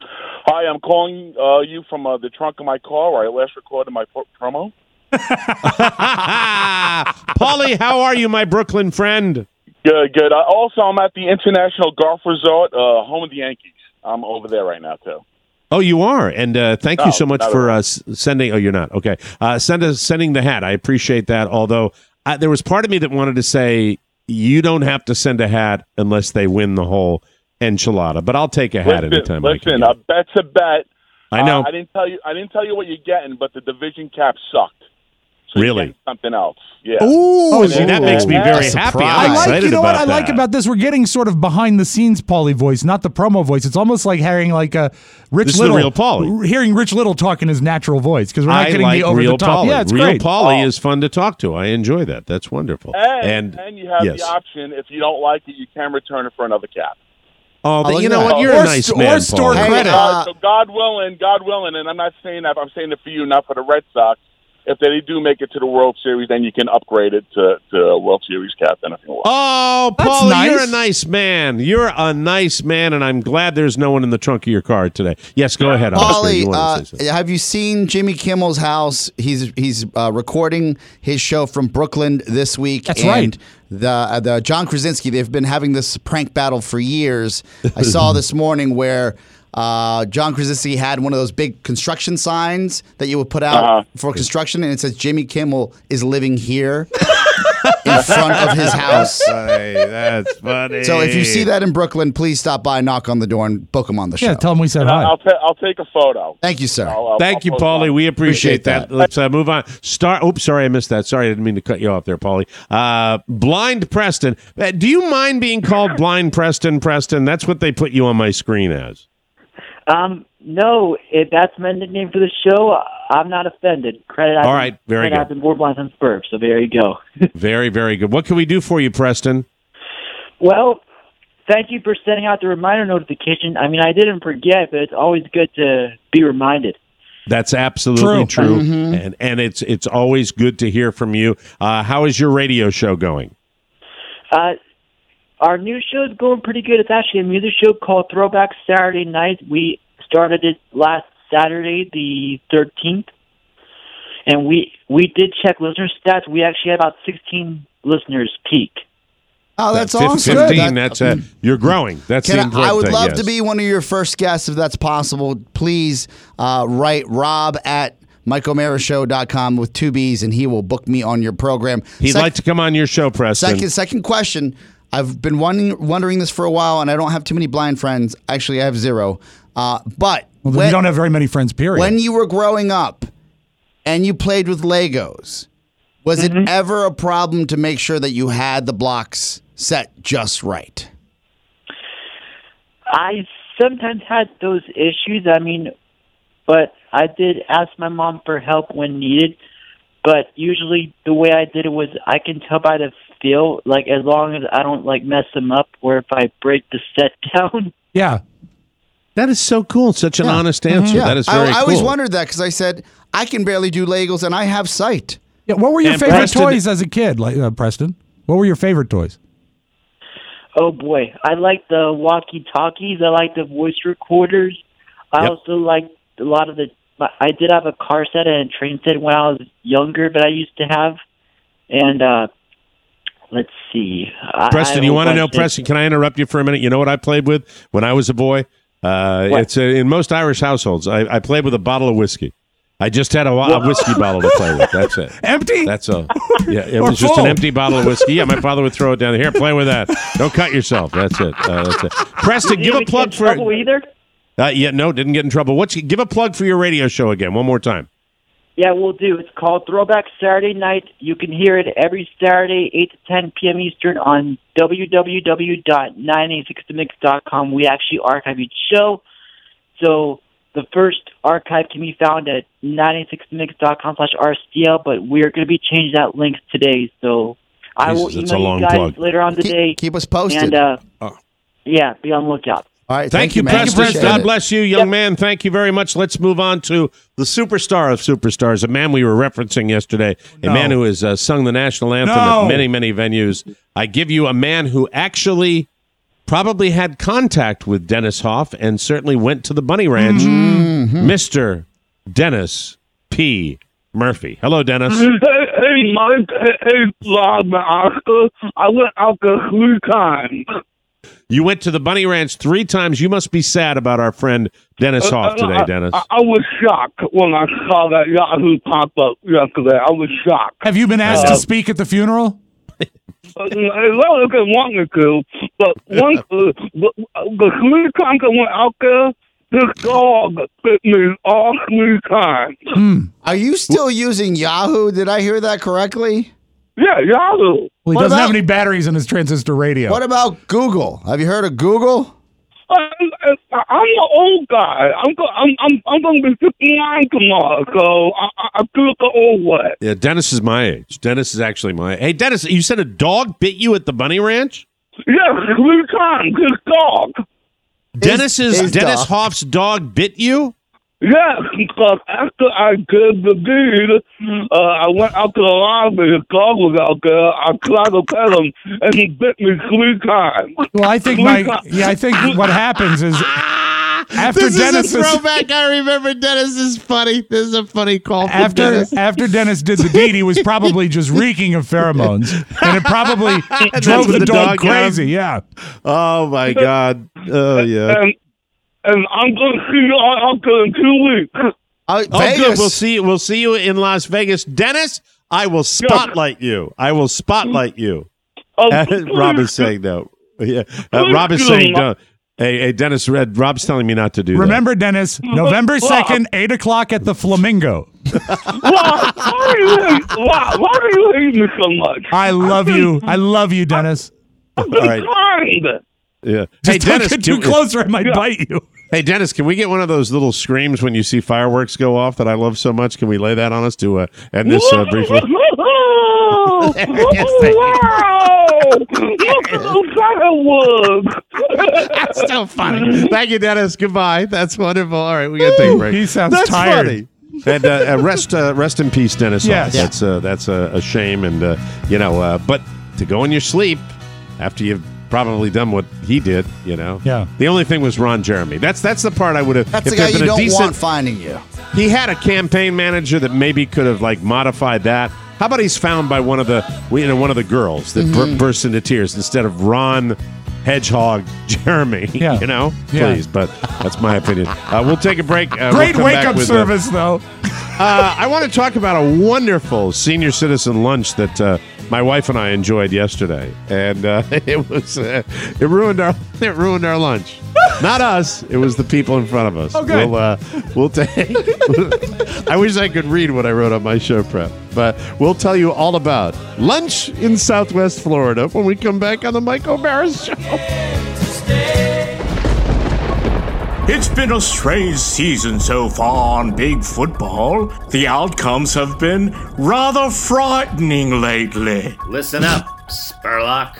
O: Hi, I'm calling uh, you from uh, the trunk of my car where I last recorded my pro- promo.
G: Paulie, how are you, my Brooklyn friend?
O: Good, good. Uh, also, I'm at the International Golf Resort, uh, home of the Yankees. I'm over there right now, too.
G: Oh, you are, and uh, thank
O: No,
G: you so much
O: not
G: for
O: at all.
G: uh, s- sending. Oh, you're not okay. Uh, send us sending the hat. I appreciate that. Although I, there was part of me that wanted to say you don't have to send a hat unless they win the whole enchilada, but I'll take a hat
O: Listen,
G: anytime. I can
O: listen,
G: get
O: a
G: it.
O: bet's a bet.
G: I know.
O: Uh, I didn't tell you. I didn't tell you what you're getting, but the division cap sucked. So you
G: Really?
O: get something else. Yeah.
E: Ooh,
G: see, that makes me very
F: That's a
G: happy.
F: surprise.
G: I'm
E: I like,
G: excited
E: you know what I
G: about
E: like
G: that.
E: about this? We're getting sort of behind the scenes Paulie voice, not the promo voice. It's almost like hearing like a Rich
G: This is the
E: Little,
G: real Paulie.
E: hearing Rich Little talk in his natural voice because we're not
G: I
E: getting
G: like
E: the over
G: real
E: the top.
G: Paulie.
E: Yeah, it's
G: real
E: great.
G: Paulie
O: Oh.
G: is fun to talk to. I enjoy that. That's wonderful.
O: And, and you have
G: yes.
O: the option, if you don't like it, you can return it for another cap.
G: Oh,
F: look
G: you
F: at
G: know
F: that.
G: what? You're
E: Or
G: a nice
E: st-
G: man,
E: or store
G: Paulie.
F: Hey,
E: credit.
F: uh,
O: so God willing, God willing, and I'm not saying that, I'm saying it for you, not for the Red Sox. If they do make it to the World Series, then you can upgrade it to, to a World Series captain if you want.
G: Oh,
E: That's
G: Paulie,
E: nice.
G: you're a nice man. You're a nice man, and I'm glad there's no one in the trunk of your car today. Yes, go ahead, Oscar. You
F: Paulie,
G: wanted
F: uh,
G: to say something.
F: have you seen Jimmy Kimmel's house? He's he's uh, recording his show from Brooklyn this week.
E: That's
F: and
E: right.
F: The uh, the John Krasinski. They've been having this prank battle for years. I saw this morning where uh, John Krasinski had one of those big construction signs that you would put out
O: Uh-huh.
F: for construction, and it says Jimmy Kimmel is living here in front of his house.
G: Hey, that's funny.
F: So if you see that in Brooklyn, please stop by, knock on the door, and book him on the show.
E: Yeah, tell him we said
O: And
E: hi.
O: I'll, ta- I'll take a photo.
F: Thank you, sir.
O: I'll- I'll-
G: Thank
O: I'll
G: you,
O: post
G: Paulie.
O: on.
G: We appreciate,
F: Appreciate
G: that.
F: that.
G: Let's uh, move on. Star. Oops, sorry, I missed that. Sorry, I didn't mean to cut you off there, Paulie. Uh, Blind Preston. Uh, do you mind being called Blind Preston? Preston. That's what they put you on my screen as.
P: Um, no, if that's my nickname for the show, I'm not offended. Credit. I've
G: All
P: been-
G: right, very
P: credit
G: good.
P: I've been more blind than Spurb, so there you go.
G: Very, very good. What can we do for you, Preston?
P: Well, thank you for sending out the reminder notification. I mean, I didn't forget, but it's always good to be reminded.
G: That's absolutely true,
P: True. Mhm.
G: and and it's it's always good to hear from you. Uh, how is your radio show going?
P: Uh, our new show is going pretty good. It's actually a music show called Throwback Saturday Night. We started it last Saturday, the thirteenth, and we we did check listener stats. We actually had about sixteen listeners peak.
F: Oh, that's
G: Fif-
F: awesome.
G: Fifteen.
F: That-
G: That's uh, you're growing. That's
F: Can
G: the
F: I,
G: important
F: I would
G: thing,
F: love
G: yes.
F: to be one of your first guests if that's possible. Please uh, write Rob at mike o'mara show dot com with two B's, and he will book me on your program.
G: He'd
F: Sec-
G: like to come on your show, Preston.
F: Second, second question. I've been wondering, wondering this for a while, and I don't have too many blind friends. Actually, I have zero. Uh, but
E: Well,
F: when,
E: you don't have very many friends, period.
F: when you were growing up and you played with Legos, was
P: Mm-hmm.
F: it ever a problem to make sure that you had the blocks set just right?
P: I sometimes had those issues. I mean, but I did ask my mom for help when needed. But usually the way I did it was I can tell by the feel, like as long as I don't like mess them up or if I break the set down.
E: Yeah.
G: That is so cool. Such an honest answer.
F: Yeah.
G: That is very
F: I, I
G: cool.
F: always wondered that because I said, I can barely do Legos and I have sight.
E: Yeah. What were your
G: And
E: favorite
G: Preston-
E: toys as a kid, like uh, Preston? What were your favorite toys?
P: Oh boy, I like the walkie-talkies. I like the voice recorders. I
G: Yep.
P: also like a lot of the. I did have a car set and a train set when I was younger, but I used to have. And uh, let's see, I-
G: Preston,
P: I
G: you
P: have a
G: want to know,
P: bunch of-
G: Preston? Can I interrupt you for a minute? You know what I played with when I was a boy? Uh,
P: What?
G: it's uh in most Irish households. I, I played with a bottle of whiskey. I just had a, a whiskey bottle to play with. That's it.
E: Empty?
G: That's all. Yeah, it
E: Or
G: was just
E: full?
G: an empty bottle of whiskey. Yeah, my father would throw it down. Here, play with that. Don't cut yourself. That's it. Uh, that's it. Preston,
P: You
G: give a
P: didn't
G: plug
P: get in
G: for.
P: trouble either.
G: Uh, yeah, no, didn't get in trouble. What's give a plug for your radio show again? One more time.
P: Yeah, we'll do. It's called Throwback Saturday Night. You can hear it every Saturday, eight to ten p.m. Eastern on w w w dot nine eight six the mix dot com. We actually archive each show. So the first archive can be found at nine eight six the mix dot com slash R S D L, but we're going to be changing that link today. So I will
G: Jesus, that's a
P: email
G: long
P: you guys
G: plug.
P: later on today.
F: Keep, keep us posted.
P: And, uh,
G: Oh.
P: yeah, be on the lookout.
F: All right.
G: Thank, you,
F: man.
G: Preston.
F: Appreciate
G: God
F: it.
G: bless you, young man. Thank you very much. Let's move on to the superstar of superstars, a man we were referencing yesterday, a
E: No.
G: man who has uh, sung the national anthem
E: No.
G: at many, many venues. I give you a man who actually probably had contact with Dennis Hoff and certainly went to the Bunny Ranch,
F: Mm-hmm.
G: Mister Dennis P. Murphy. Hello, Dennis.
J: Hey, hey, Mike. Hey, hey, Rob and Oscar. I went out there three times.
G: You went to the Bunny Ranch three times. You must be sad about our friend Dennis Hoff today,
J: I,
G: Dennis.
J: I, I was shocked when I saw that Yahoo pop up yesterday. I was shocked.
E: Have you been asked
J: Uh,
E: to speak at the funeral?
J: Uh, well, I wanted to, but one, uh, the, the three times I went out there,
Q: This dog bit me all three times.
F: Are you still using Yahoo? Did I hear that correctly?
Q: Yeah, Yahoo.
E: Well, he
F: What
E: doesn't
F: about-
E: have any batteries in his transistor radio.
F: What about Google? Have you heard of Google?
Q: I, I, I'm an old guy. I'm go, I'm I'm I'm going to be fifty-nine tomorrow, so I, I, I do it the old way.
G: Yeah, Dennis is my age. Dennis is actually my. Hey, Dennis, you said a dog bit you at the Bunny Ranch?
Q: Yeah, three times. This dog.
G: Dennis's
F: his
G: Dennis
F: dog.
G: Hoff's dog bit you?
Q: Yeah, because after I did the deed, uh, I went out to the lobby. His dog was out there. I tried to pet him, and he bit me three times.
E: Well, I think
Q: Three
E: my
Q: times.
E: yeah, I think what happens is after
G: This
E: Dennis
G: is a throwback. I remember Dennis is funny. This is a funny call from
E: after
G: Dennis.
E: after Dennis did the deed, he was probably just reeking of pheromones, and it probably drove
G: what
E: the,
G: the
E: dog,
G: dog got him?
E: crazy. Yeah.
G: Oh my God. Oh yeah.
Q: And and I'm going to see you all out there in two weeks.
F: Uh,
G: Oh,
F: Vegas.
G: good. We'll see. We'll see you in Las Vegas, Dennis. I will spotlight you. I will spotlight you.
Q: Oh,
G: Rob is saying no. Yeah, uh, Rob is saying no. Hey, hey, Dennis. Red. Rob's telling me not to do
E: Remember, Dennis, November second, eight o'clock at the Flamingo.
Q: why, why, do you hate, why, why do you hate me so much?
E: I love you. I love you, Dennis.
Q: I've
G: All
Q: been
G: right.
Q: kind.
G: that. Yeah.
E: Just
G: Hey,
E: don't
G: Dennis.
E: get too
G: can-
E: close, or I might bite you.
G: Hey, Dennis. Can we get one of those little screams when you see fireworks go off that I love so much? Can we lay that on us to uh, end this uh, briefly?
Q: Wow! Look at those fireworks!
G: That's so funny. Thank you, Dennis. Goodbye. That's wonderful. All right, we got to take a break.
E: He sounds
G: That's
E: tired.
G: Funny. And uh, uh, rest, uh, rest in peace, Dennis.
E: Yes.
G: Hoff. That's uh, that's a, a shame, and uh, you know, uh, but to go in your sleep after you've probably done what he did, you know.
E: Yeah.
G: The only thing was Ron Jeremy. That's that's the part I would have.
F: That's
G: if
F: the guy
G: there'd
F: you
G: been a
F: don't
G: decent,
F: want finding you.
G: He had a campaign manager that maybe could have like modified that. How about he's found by one of the you know one of the girls that
F: Mm-hmm.
G: bur- burst into tears instead of Ron Hedgehog Jeremy?
E: Yeah.
G: You know,
E: Yeah.
G: please. But that's my opinion. Uh, we'll take a break. Uh,
E: Great
G: we'll come back
E: wake up
G: with, uh,
E: service, though.
G: uh, I want to talk about a wonderful senior citizen lunch that uh, my wife and I enjoyed yesterday, and uh, it was uh, it ruined our it ruined our lunch. Not us. It was the people in front of us.
E: Oh, good.
G: We'll uh, we'll take. I wish I could read what I wrote on my show prep, but we'll tell you all about lunch in Southwest Florida when we come back on the Mike O'Mara Show.
R: It's been a strange season so far on big football. The outcomes have been rather frightening lately.
S: Listen up, Spurlock.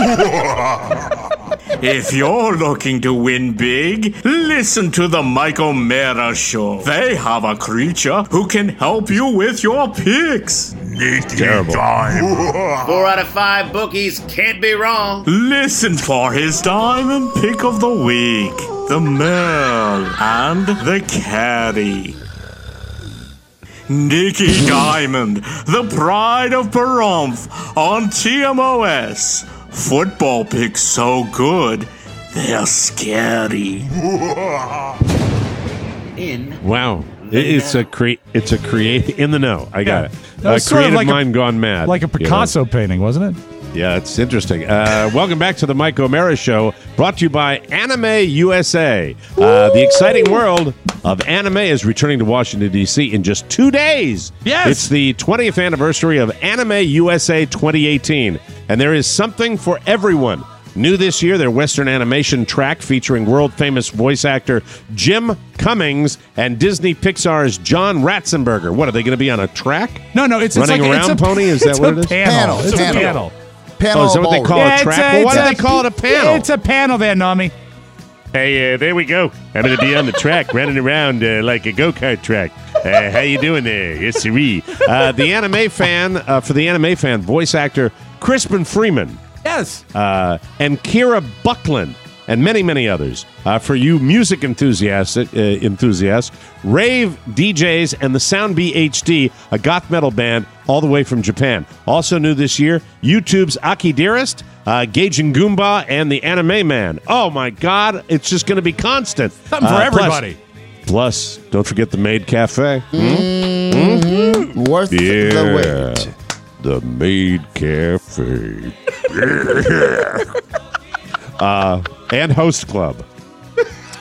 R: If you're looking to win big, listen to the Mike O'Mara Show. They have a creature who can help you with your picks.
G: Terrible.
S: Four out of five bookies can't be wrong.
R: Listen for his diamond pick of the week. The Merle and the Caddy. Nicky Diamond, the pride of Pahrump on T M O S. Football picks so good, they're scary.
S: In
G: Wow. It- It's a cre- It's a create in the know. I got
E: Yeah.
G: it.
E: That
G: A
E: was sort of
G: creative
E: like a-
G: mind gone mad.
E: Like a
G: you know?
E: Picasso painting, wasn't it?
G: Yeah, it's interesting. Uh, welcome back to the Mike O'Mara Show, brought to you by Anime U S A. Uh, the exciting world of anime is returning to Washington, D C in just two days.
E: Yes!
G: It's the twentieth anniversary of Anime U S A twenty eighteen, and there is something for everyone. New this year, their Western animation track featuring world-famous voice actor Jim Cummings and Disney Pixar's John Ratzenberger. What, are they going to be on a track?
E: No, no, it's it's
G: Running
E: like,
G: around
E: it's a,
G: pony? Is that
E: it's
G: what
E: a
G: it is?
E: Panel.
F: Panel.
E: It's
F: Panel.
E: a panel.
F: Panel
G: Oh, is that what they
F: ballroom.
G: call
E: Yeah,
G: a track?
E: it's a-
G: well, why
E: it's
G: do
E: a-
G: they call it a panel?
E: It's a panel there, Nami.
G: Hey, uh, there we go. I'm going to be on the track, running around uh, like a go-kart track. Uh, how you doing there? Yes, sirree. Uh, the anime fan, uh, for the anime fan, voice actor Crispin Freeman.
E: Yes.
G: Uh, and Kira Buckland, and many, many others. Uh, for you music enthusiasts, uh, enthusiasts, rave D Js, and the Sound B H D, a goth metal band all the way from Japan. Also new this year, YouTube's Aki Dearest, uh, Gaijin Goomba, and the Anime Man. Oh my God, it's just going to be constant.
E: Something for
G: Uh, plus-
E: everybody.
G: Plus, don't forget the Maid Cafe.
F: Mm-hmm. Worth
G: Yeah.
F: the wait.
G: The Maid Cafe. uh, and Host Club.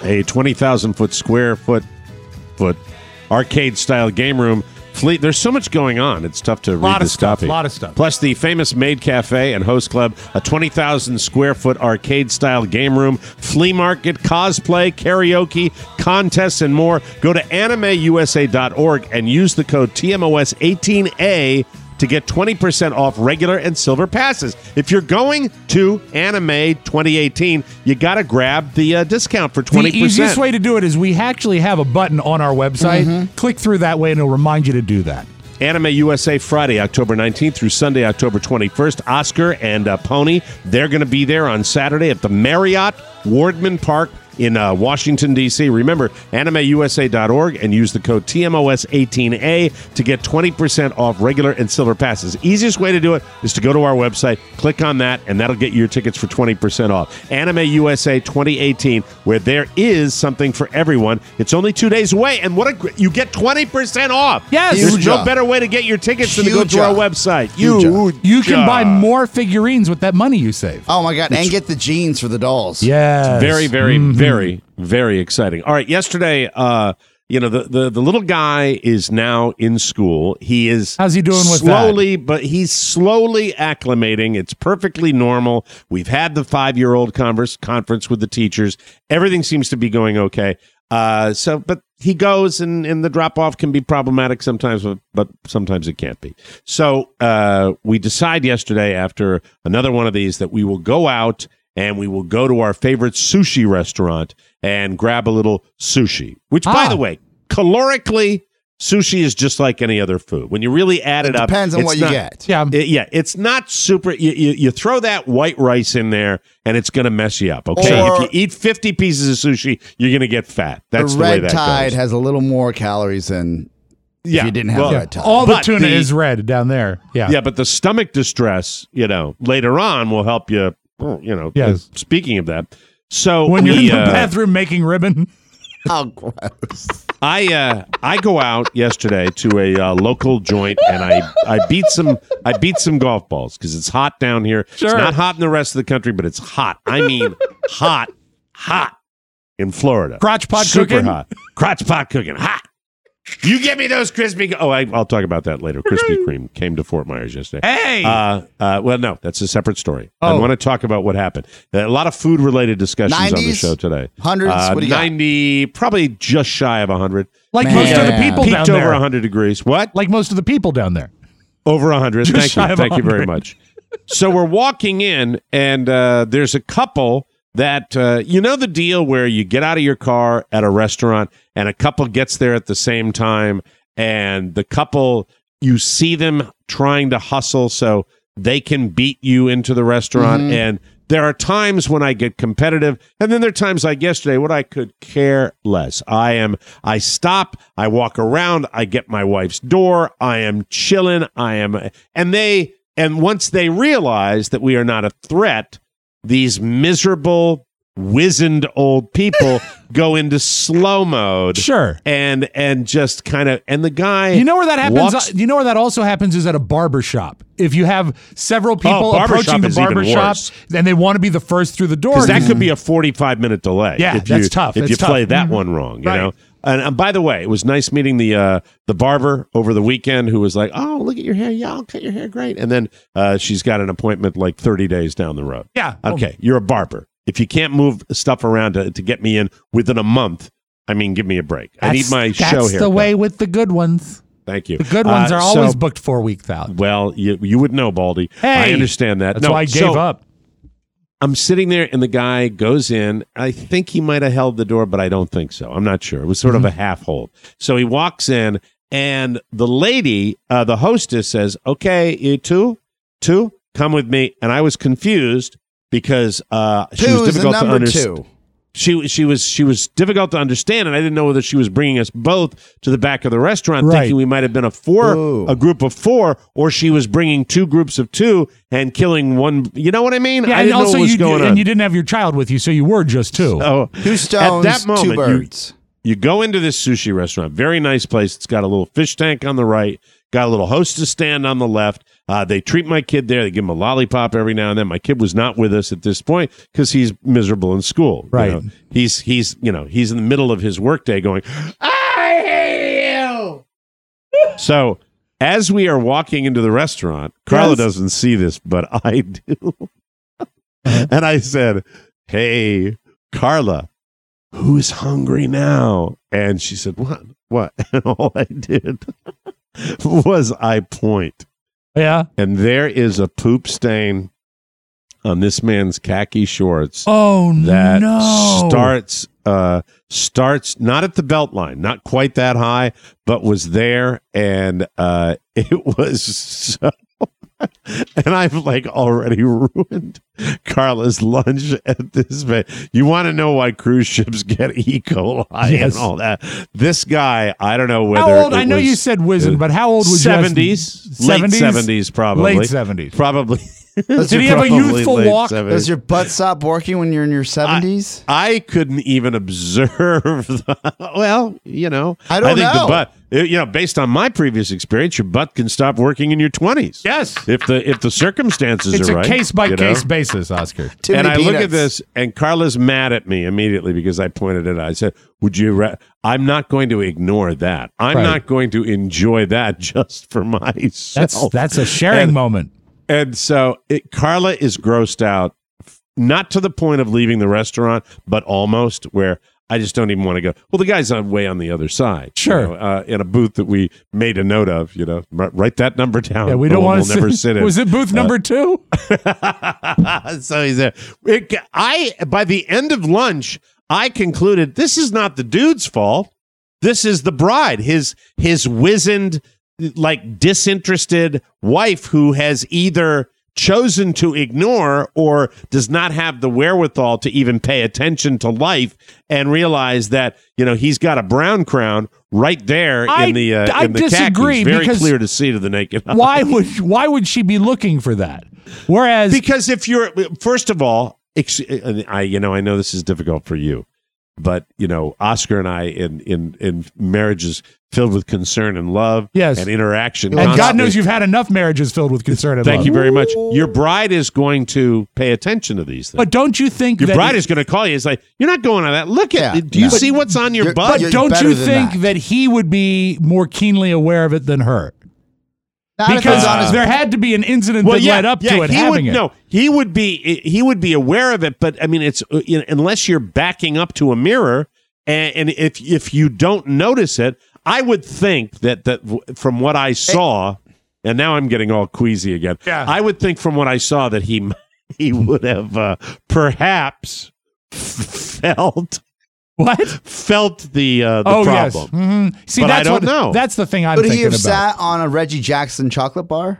G: a twenty thousand foot square foot foot arcade style game room. Fleet. There's so much going on. It's tough to read
E: lot
G: this
E: of stuff,
G: copy.
E: A lot of stuff.
G: Plus the famous Maid Cafe and Host Club, a twenty thousand square foot arcade style game room, flea market, cosplay, karaoke, contests, and more. Go to anime u s a dot org and use the code T M O S eighteen A to get twenty percent off regular and silver passes. If you're going to Anime twenty eighteen, you got to grab the uh, discount for twenty percent.
E: The easiest way to do it is we actually have a button on our website.
F: Mm-hmm.
E: Click through that way and it'll remind you to do that.
G: Anime U S A Friday, October nineteenth through Sunday, October twenty-first. Oscar and uh, Pony, they're going to be there on Saturday at the Marriott Wardman Park in uh, Washington, D C Remember, anime u s a dot org and use the code T M O S eighteen A to get twenty percent off regular and silver passes. Easiest way to do it is to go to our website, click on that, and that'll get you your tickets for twenty percent off. Anime U S A twenty eighteen, where there is something for everyone. It's only two days away, and what a gr- you get twenty percent off.
E: Yes.
G: There's
E: Huge.
G: no better way to get your tickets than to go to our website.
F: Huge.
G: Huge.
E: You can buy more figurines with that money you save.
F: Oh, my God. And get the jeans for the dolls.
E: Yes.
G: Very, very,
E: Mhm.
G: very, very exciting. All right, yesterday, uh, you know, the, the, the little guy is now in school. He is
E: How's he doing with that?
G: slowly, but he's slowly acclimating. It's perfectly normal. We've had the five-year-old converse, conference with the teachers. Everything seems to be going okay. Uh, so, but he goes, and, and the drop-off can be problematic sometimes, but, but sometimes it can't be. So uh, we decide yesterday, after another one of these, that we will go out and we will go to our favorite sushi restaurant and grab a little sushi, which, by
F: Ah.
G: the way, calorically, sushi is just like any other food. When you really add it,
F: It
G: up,
F: depends on
G: it's
F: what you
G: not-
F: get.
E: Yeah.
G: it- yeah, it's not super. You, you, you throw that white rice in there, and it's going to mess you up. Okay,
F: Or-
G: if you eat fifty pieces of sushi, you're going to get fat. That's
F: the
G: the, way
F: red
G: that
F: tide
G: goes.
F: has a little more calories than
G: Yeah,
F: if you didn't have
G: well,
F: red tide.
E: All the
G: But
E: tuna
G: the-
E: is red down there. Yeah.
G: Yeah, but the stomach distress, you know, later on will help you. You know,
E: Yes.
G: uh, speaking of that, so
E: When you're
G: we,
E: in the
G: uh,
E: bathroom making ribbon.
F: Oh, gross.
G: I uh, I go out yesterday to a uh, local joint and I, I beat some I beat some golf balls because it's hot down here.
E: Sure.
G: It's not hot in the rest of the country, but it's hot. I mean, hot, hot in Florida.
E: Crotch pot
G: Super
E: cooking?
G: hot. Crotch pot cooking. Hot. You get me those crispy. Oh, I, I'll talk about that later. Krispy Kreme came to Fort Myers yesterday.
E: Hey!
G: Uh, uh, well, no, that's a separate story. I
E: Oh.
G: want to talk about what happened. A lot of food related discussions on the
F: nineties?
G: show today.
F: Hundreds?
G: Uh,
F: What do you got?
G: ninety, probably just shy of one hundred.
E: Like
F: Man.
E: most of the
F: Yeah.
E: people
G: Peaked
E: down
G: over
E: there.
G: one hundred degrees. What?
E: Like most of the people down there.
G: Over one hundred.
E: Just
G: Thank
E: shy
G: you.
E: of
G: Thank you very
E: one hundred.
G: much. So we're walking in, and uh, there's a couple that, uh, you know the deal where you get out of your car at a restaurant, and a couple gets there at the same time, and the couple, you see them trying to hustle so they can beat you into the restaurant,
F: Mhm.
G: and there are times when I get competitive, and then there are times like yesterday when I could care less. I am, I stop, I walk around, I get my wife's door, I am chilling, I am, and they, and once they realize that we are not a threat, these miserable, wizened old people go into slow mode.
E: Sure.
G: And, and just kind of, and the guy,
E: You know where that happens?
G: walks-
E: you know where that also happens is at a barber shop. If you have several people
G: barber
E: approaching
G: shop
E: the
G: is even
E: barber shop,
G: worse.
E: and they want to be the first through the door.
G: Because that could be a forty-five minute delay.
E: Yeah,
G: if you,
E: that's tough.
G: If
E: It's
G: you
E: tough.
G: play that
E: Mhm.
G: one wrong, you
E: Right.
G: know. And, and by the way, it was nice meeting the uh, the barber over the weekend, who was like, "Oh, look at your hair. Yeah, I'll cut your hair. Great." And then uh, she's got an appointment like thirty days down the road.
E: Yeah.
G: Okay, you're a barber. If you can't move stuff around to, to get me in within a month, I mean, give me a break. I need
E: That's-
G: my
E: that's
G: show here.
E: the way with the good ones.
G: Thank you.
E: The good ones
G: Uh,
E: are always
G: so-
E: booked four weeks out.
G: Well, you you would know, Baldy.
E: Hey,
G: I understand that.
E: That's
G: No,
E: why I gave
G: so-
E: up.
G: I'm sitting there, and the guy goes in. I think he might have held the door, but I don't think so. I'm not sure. It was sort of a half hold. So he walks in, and the lady, uh, the hostess, says, "Okay, you two, two, come with me." And I was confused because uh, she
F: Two
G: was
F: is the
G: difficult to
F: number
G: understand.
F: two.
G: She she was she was difficult to understand, and I didn't know whether she was bringing us both to the back of the restaurant,
E: Right.
G: thinking we might have been a four,
F: Ooh.
G: a group of four, or she was bringing two groups of two and killing one. You know what I mean?
E: Yeah,
G: I
E: and
G: didn't know
E: also
G: what was
E: you
G: going
E: and
G: on.
E: you didn't have your child with you, so you were just two.
G: Oh,
F: Two stones,
G: at that moment,
F: two birds.
G: you go into this sushi restaurant, very nice place. It's got a little fish tank on the right, got a little hostess stand on the left. Uh, they treat my kid there. They give him a lollipop every now and then. My kid was not with us at this point because he's miserable in school.
E: Right.
G: You know? He's he's you know he's in the middle of his workday going, I hate you. So as we are walking into the restaurant, Carla
E: Yes.
G: doesn't see this, but I do. And I said, hey, Carla, who's hungry now? And she said, what? What? And all I did was I point.
E: Yeah.
G: And there is a poop stain on this man's khaki shorts.
E: Oh,
G: that
E: no.
G: starts uh, starts not at the belt line, not quite that high, but was there, and uh, it was so. And I've like already ruined Carla's lunch at this bit. You want to know why cruise ships get E. coli
E: Yes.
G: and all that? This guy, I don't know whether.
E: How old?
G: it
E: I know
G: was,
E: you said wizened,
G: uh,
E: but how old was
G: seventies,
E: you?
G: late seventies, probably
E: Late seventies.
G: probably.
E: Did he have a
G: Probably
E: youthful
G: late
E: walk?
G: seventies.
F: Does your butt stop working when you're in your seventies?
G: I couldn't even observe. The, well, you know,
F: I don't
G: think
F: know.
G: the butt. You know, based on my previous experience, your butt can stop working in your twenties.
E: Yes,
G: if the if the circumstances
E: It's
G: are
E: a
G: right,
E: case by
G: you
E: case
G: know?
E: basis, Oscar.
G: And I look at this, and Carla's mad at me immediately because I pointed it out. I said, "Would you?" Ra-? I'm not going to ignore that. I'm
E: Right.
G: not going to enjoy that just for myself.
E: That's that's a sharing
G: And-
E: moment.
G: And so it, Carla is grossed out, f- not to the point of leaving the restaurant, but almost, where I just don't even want to go. Well, the guy's on way on the other side.
E: Sure.
G: You know, uh, in a booth that we made a note of, you know, R- write that number down.
E: Yeah, we don't
G: We'll-
E: want
G: we'll
E: to
G: never sit in.
E: Was it booth
G: Uh,
E: number two?
G: so he's there. It, I, by the end of lunch, I concluded this is not the dude's fault. This is the bride, his his wizened, like disinterested wife who has either chosen to ignore or does not have the wherewithal to even pay attention to life and realize that, you know, he's got a brown crown right there
E: I-
G: in the uh,
E: I
G: in the
E: disagree
G: khakis. Very
E: because
G: clear to see to the naked eye.
E: Why would why would she be looking for that? Whereas
G: because if you're first of all, ex- I you know I know this is difficult for you, but you know Oscar and I in in in marriages filled with concern and love,
E: Yes.
G: and interaction,
E: and God
G: constantly-
E: knows you've had enough marriages filled with concern and
G: Thank
E: love.
G: you very much. Your bride is going to pay attention to these things.
E: But don't you think
G: Your
E: that
G: bride is going to call you. It's like, you're not going on that. Look at
F: Yeah,
G: Do you
F: no.
G: see what's on your
F: You're-
G: butt?
E: But don't you think that. he would be more keenly aware of it than her?
F: Not if
E: Because
F: it's on his-
E: there had to be an incident that led up to it
G: he
E: having
G: would,
E: it.
G: No, he would be he would be aware of it, but I mean, it's uh, you know, unless you're backing up to a mirror, and, and if if you don't notice it, I would think that that w- from what I saw, and now I'm getting all queasy again.
E: Yeah.
G: I would think from what I saw that he he would have uh, perhaps felt.
E: What
G: felt the uh, the
E: oh
G: problem?
E: yes. Mhm. See,
G: But
E: that's
G: I don't
E: what,
G: know.
E: That's the thing I'm
F: Would he
E: thinking
F: have
E: about.
F: sat on a Reggie Jackson chocolate bar?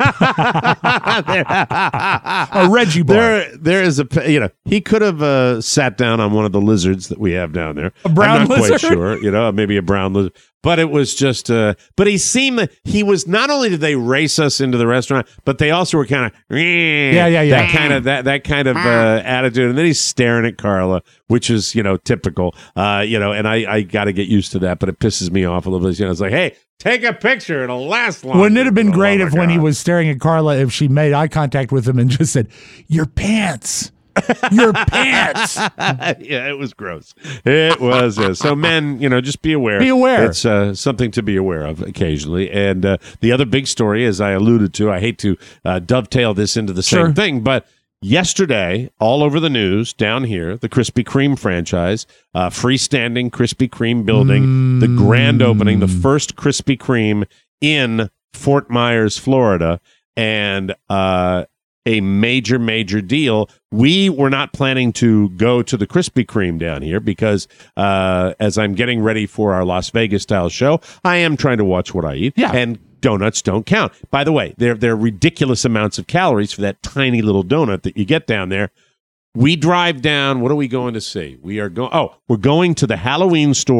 E: a Reggie bar.
G: There, there is a you know he could have uh, sat down on one of the lizards that we have down there.
E: A brown
G: I'm not
E: lizard?
G: quite sure, you know, maybe a brown lizard. But it was just, uh, but he seemed he was not only did they race us into the restaurant, but they also were kind of
E: Yeah, yeah, yeah.
G: that kind of that that kind of uh, attitude. And then he's staring at Carla, which is you know typical, uh, you know. And I I got to get used to that, but it pisses me off a little bit. You know, it's like, hey, take a picture; it'll last long.
E: Wouldn't it have been
G: Oh,
E: great
G: my
E: if when he
G: God.
E: was staring at Carla, if she made eye contact with him and just said, "Your pants, your pants."
G: Yeah, it was gross. It was. Uh, so men, you know, just be aware.
E: Be aware.
G: It's uh, something to be aware of occasionally. And uh, the other big story, as I alluded to, I hate to uh, dovetail this into the
E: Sure.
G: same thing, but yesterday, all over the news down here, the Krispy Kreme franchise, uh, freestanding Krispy Kreme building, the grand opening, the first Krispy Kreme in Fort Myers, Florida, and uh, a major, major deal. We were not planning to go to the Krispy Kreme down here because uh, as I'm getting ready for our Las Vegas style show, I am trying to watch what I eat.
E: Yeah.
G: And donuts don't count. By the way, they're, they're ridiculous amounts of calories for that tiny little donut that you get down there. We drive down. What are we going to see? We are going. Oh, we're going to the Halloween store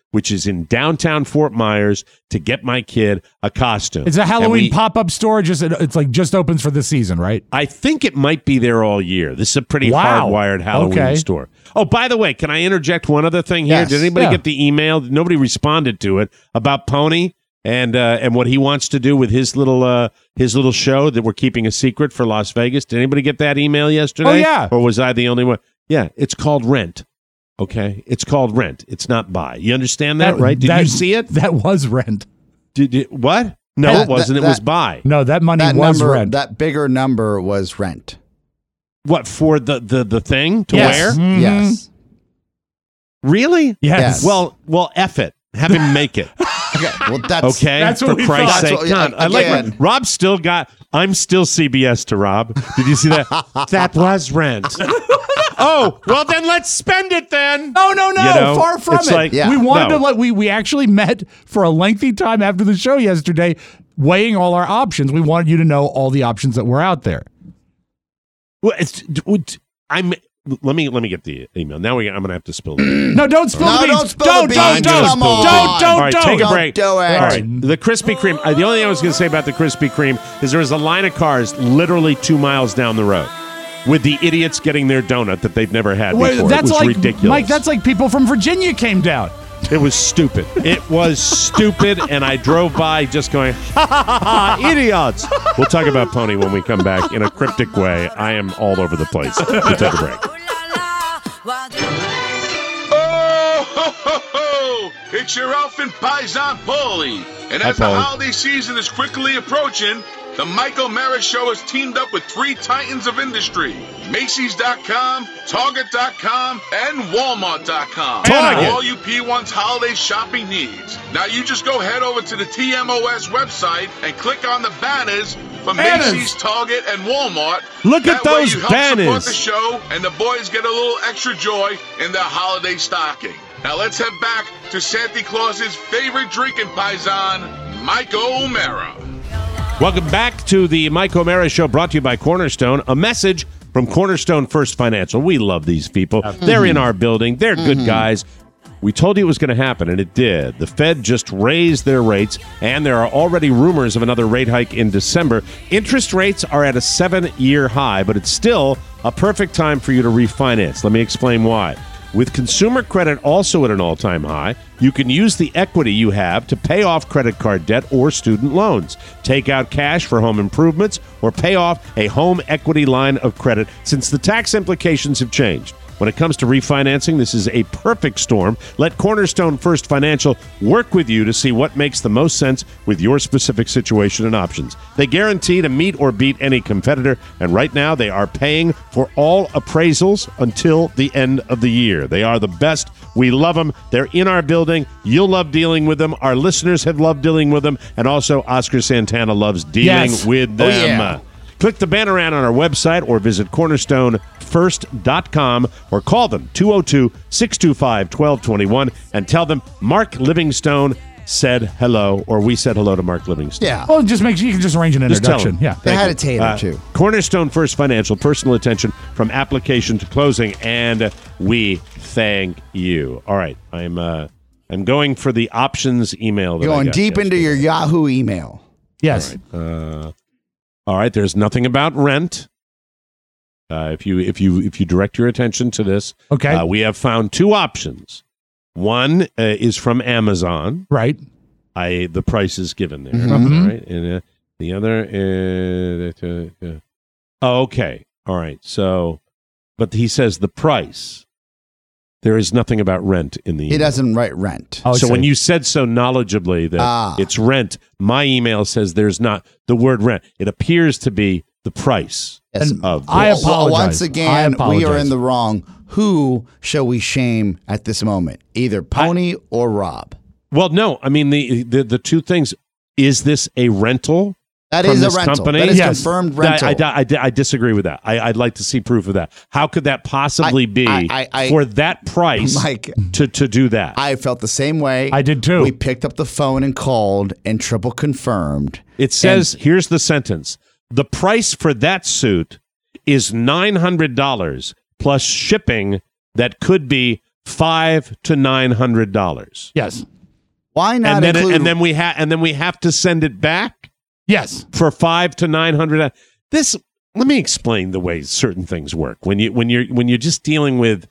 G: which is in downtown Fort Myers, to get my kid a costume.
E: It's a
G: And
E: Halloween
G: we-
E: pop-up store. Just it's like just opens for the season, right?
G: I think it might be there all year. This is a pretty
E: Wow.
G: hardwired Halloween
E: Okay.
G: store. Oh, by the way, can I interject one other thing here?
F: Yes.
G: Did anybody
E: Yeah.
G: get the email? Nobody responded to it about Pony and uh, and what he wants to do with his little uh, his little show that we're keeping a secret for Las Vegas. Did anybody get that email yesterday?
E: Oh, yeah.
G: Or was I the only one? Yeah, it's called Rent. Okay, it's called Rent. It's not Buy. You understand that, right? Did
E: that-
G: you see it?
E: That was rent.
G: Did you, what? No,
F: That-
G: it wasn't.
F: that-
G: it was
F: that-
G: Buy.
E: No, that money
F: That
E: was
F: number,
E: rent.
F: that bigger number was rent.
G: What, for the the the thing to
E: Yes.
G: wear?
E: Mhm.
F: Yes.
G: Really?
E: Yes.
G: Well, well, F it. Have him make it.
F: Okay. Well, that's
G: Okay,
E: That's what
G: for
E: we
G: Christ's
E: thought.
G: sake.
F: That's what-
G: God, I like
F: again.
G: Rob. Rob still got. I'm still C B S to Rob. Did you see that? That was rent. Oh, well then let's spend it then.
E: No, no, no.
G: You know,
E: far from
G: it's
E: it.
G: like-
F: Yeah.
E: we wanted
G: No.
E: to let we we actually met for a lengthy time after the show yesterday, weighing all our options. We wanted you to know all the options that were out there.
G: Well, it's, I'm. Let me let me get the email. Now we, I'm going to have to spill it.
E: No, don't spill
F: No,
E: the beans.
F: don't spill
E: don't,
F: the
E: don't,
F: beans.
E: don't,
F: Come
E: don't,
F: on.
E: don't, don't,
G: All right,
E: don't.
G: take a
F: Don't
G: break.
F: do it.
G: All right, the Krispy Kreme. Uh, the only thing I was going to say about the Krispy Kreme is there was a line of cars literally two miles down the road with the idiots getting their donut that they've never had
E: Wait,
G: before.
E: that's
G: it was
E: like
G: ridiculous.
E: Mike. That's like people from Virginia came down.
G: It was stupid. It was stupid, and I drove by just going, ha ha ha ha, idiots. We'll talk about Pony when we come back in a cryptic way. I am all over the place. We'll take a break.
T: Oh, ho, ho, ho! It's your elfin paisan Paulie. And
G: Hi,
T: as the
G: Paulie.
T: holiday season is quickly approaching, the Michael Mara Show has teamed up with three titans of industry: Macy's dot com, Target dot com, and Walmart dot com.
G: Target.
T: For all you P one's holiday shopping needs. Now you just go head over to the T M O S website and click on the banners for
G: Banners.
T: Macy's, Target, and Walmart.
G: Look at
T: That way
G: those
T: you help support
G: banners.
T: the show, and the boys get a little extra joy in their holiday stocking. Now let's head back to Santa Claus's favorite drinking paisan, Mike O'Mara.
G: Welcome back to the Mike O'Mara Show, brought to you by Cornerstone. A message from Cornerstone First Financial. We love these people. They're in our building. They're good guys. We told you it was going to happen, and it did. The Fed just raised their rates, and there are already rumors of another rate hike in December. Interest rates are at a seven-year high, but it's still a perfect time for you to refinance. Let me explain why. With consumer credit also at an all-time high, you can use the equity you have to pay off credit card debt or student loans, take out cash for home improvements, or pay off a home equity line of credit since the tax implications have changed. When it comes to refinancing, this is a perfect storm. Let Cornerstone First Financial work with you to see what makes the most sense with your specific situation and options. They guarantee to meet or beat any competitor, and right now they are paying for all appraisals until the end of the year. They are the best. We love them. They're in our building. You'll love dealing with them. Our listeners have loved dealing with them, and also Oscar Santana loves dealing
E: Yes.
G: with
F: Oh,
G: them.
F: yeah.
G: Click the banner ad on our website or visit cornerstone first dot com or call them two oh two, six two five, one two two one and tell them Mark Livingstone said hello, or we said hello to Mark Livingstone.
F: Yeah.
E: Well, just make sure you can just arrange an
G: Just tell
E: introduction.
G: them.
E: Yeah.
F: They
G: Thank
F: had
G: you.
F: a tater,
G: Uh,
F: too.
G: Cornerstone First Financial, personal attention from application to closing, and we thank you. All right, I'm uh, I'm going for the options email. That
F: You're
G: I
F: going
G: got
F: deep into
G: yesterday.
F: your Yahoo email.
E: Yes.
G: Uh, all right. There's nothing about rent. Uh, if you if you if you direct your attention to this,
E: Okay.
G: uh, we have found two options. One uh, is from Amazon.
E: Right.
G: I the price is given there.
E: Mhm.
G: All right, and uh, the other is uh, uh, oh, okay. All right. So, but he says the price. There is nothing about rent in the
F: He
G: email.
F: doesn't write rent.
E: Oh, I
G: So
E: see.
G: when you said so knowledgeably that
F: Ah.
G: it's rent, my email says there's not the word rent. It appears to be the price
F: Yes.
G: of
E: I
G: this.
E: apologize.
F: Once
E: I
F: again, we
E: apologize.
F: are in the wrong. Who shall we shame at this moment? Either Pony or Rob.
G: Well, no, I mean the, the the two things. Is this a rental?
F: That
G: from
F: is a
G: this
F: rental.
G: company?
F: That is
E: Yes.
F: confirmed
G: I,
F: rental.
G: I, I, I disagree with that. I, I'd like to see proof of that. How could that possibly
F: I-
G: be
F: I- I- I-
G: for that price
F: Mike,
G: to, to do that?
F: I felt the same way.
E: I did too.
F: We picked up the phone and called and triple confirmed.
G: It says, here's the sentence. The price for that suit is nine hundred dollars plus shipping that could be
C: five to nine hundred dollars.
E: Yes.
F: Why not
C: And then
F: include?
C: and then we have and then we have to send it back.
E: Yes.
C: For five to nine hundred. This. Let me explain the way certain things work. When you when you're when you're just dealing with.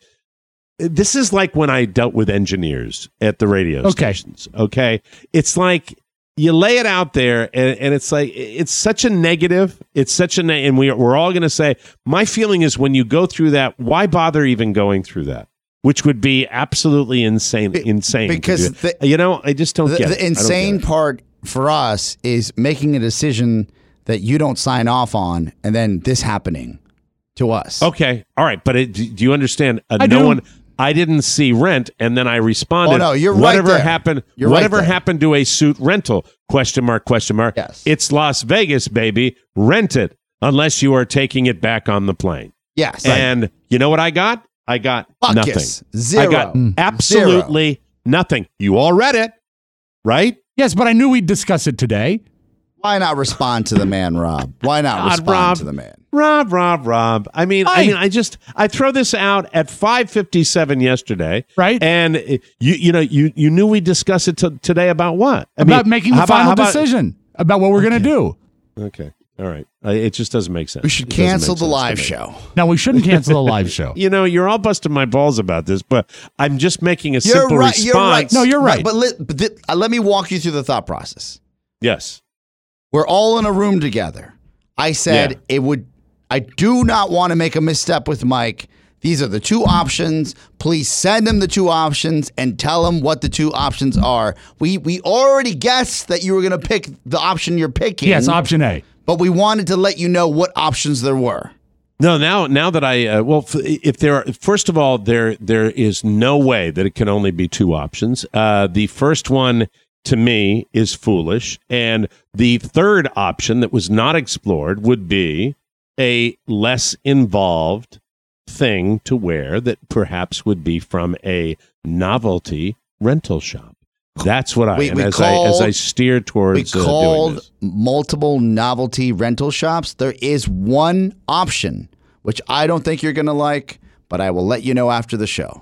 C: This is like when I dealt with engineers at the radio
E: Okay.
C: stations. Okay, it's like you lay it out there, and, and it's like it's such a negative. It's such a ne- and we we're all going to say. My feeling is when you go through that, why bother even going through that? Which would be absolutely insane. Insane
F: because
C: to do. you know, I just don't
F: the,
C: get
F: the
C: it. I don't
F: insane
C: get it.
F: part for us is making a decision that you don't sign off on, and then this happening to us.
C: Okay, all right, but it, do you understand? Uh,
F: I
C: no
F: do.
C: one. I didn't see Rent, and then I responded.
F: Oh, no, you're right
C: whatever
F: there.
C: happened.
F: You're right
C: whatever
F: there.
C: happened to a suit rental? Question mark? Question mark.
F: Yes.
C: It's Las Vegas, baby. Rent it unless you are taking it back on the plane.
F: Yes.
C: And you know what I got? I got
F: Buckus.
C: nothing.
F: Zero.
C: I got
F: Mm.
C: absolutely nothing. You all read it, right?
E: Yes, but I knew we'd discuss it today.
F: Why not respond to the man, Rob? Why not
C: God,
F: respond
C: Rob.
F: to the man?
C: Rob, Rob, Rob. I mean, I,
E: I-
C: mean, I just I throw this out at five fifty-seven yesterday,
E: right?
C: And uh, you, you know, you you knew we discussed it t- today about what? I
E: About
C: mean,
E: making
C: how
E: the
C: about-
E: final
C: how about-
E: decision about what we're going to do.
C: Okay, all right. Uh, it just doesn't make sense.
F: We should
C: It doesn't
F: cancel
C: make
F: the
C: sense to
F: live
C: me.
F: show.
E: No, we shouldn't cancel the live show.
C: You know, you're all busting my balls about this, but I'm just making a
F: You're
C: simple
F: right.
C: response.
F: You're right.
E: No, you're right.
F: But, let, but th- uh, let me walk you through the thought process.
C: Yes.
F: We're all in a room together. I said
C: Yeah.
F: it would. I do not want to make a misstep with Mike. These are the two options. Please send him the two options and tell him what the two options are. We we already guessed that you were going to pick the option you're picking.
E: Yes, option A.
F: But we wanted to let you know what options there were.
C: No, now now that I uh, well, f- if there are, first of all, there there is no way that it can only be two options. Uh, the first one to me is foolish, and the third option that was not explored would be a less involved thing to wear that perhaps would be from a novelty rental shop. That's what I
F: We-
C: and
F: we
C: as
F: called-
C: I as I steer
F: We
C: towards uh, doing
F: called
C: this.
F: multiple novelty rental shops. There is one option, which I don't think you're going to like, but I will let you know after the show.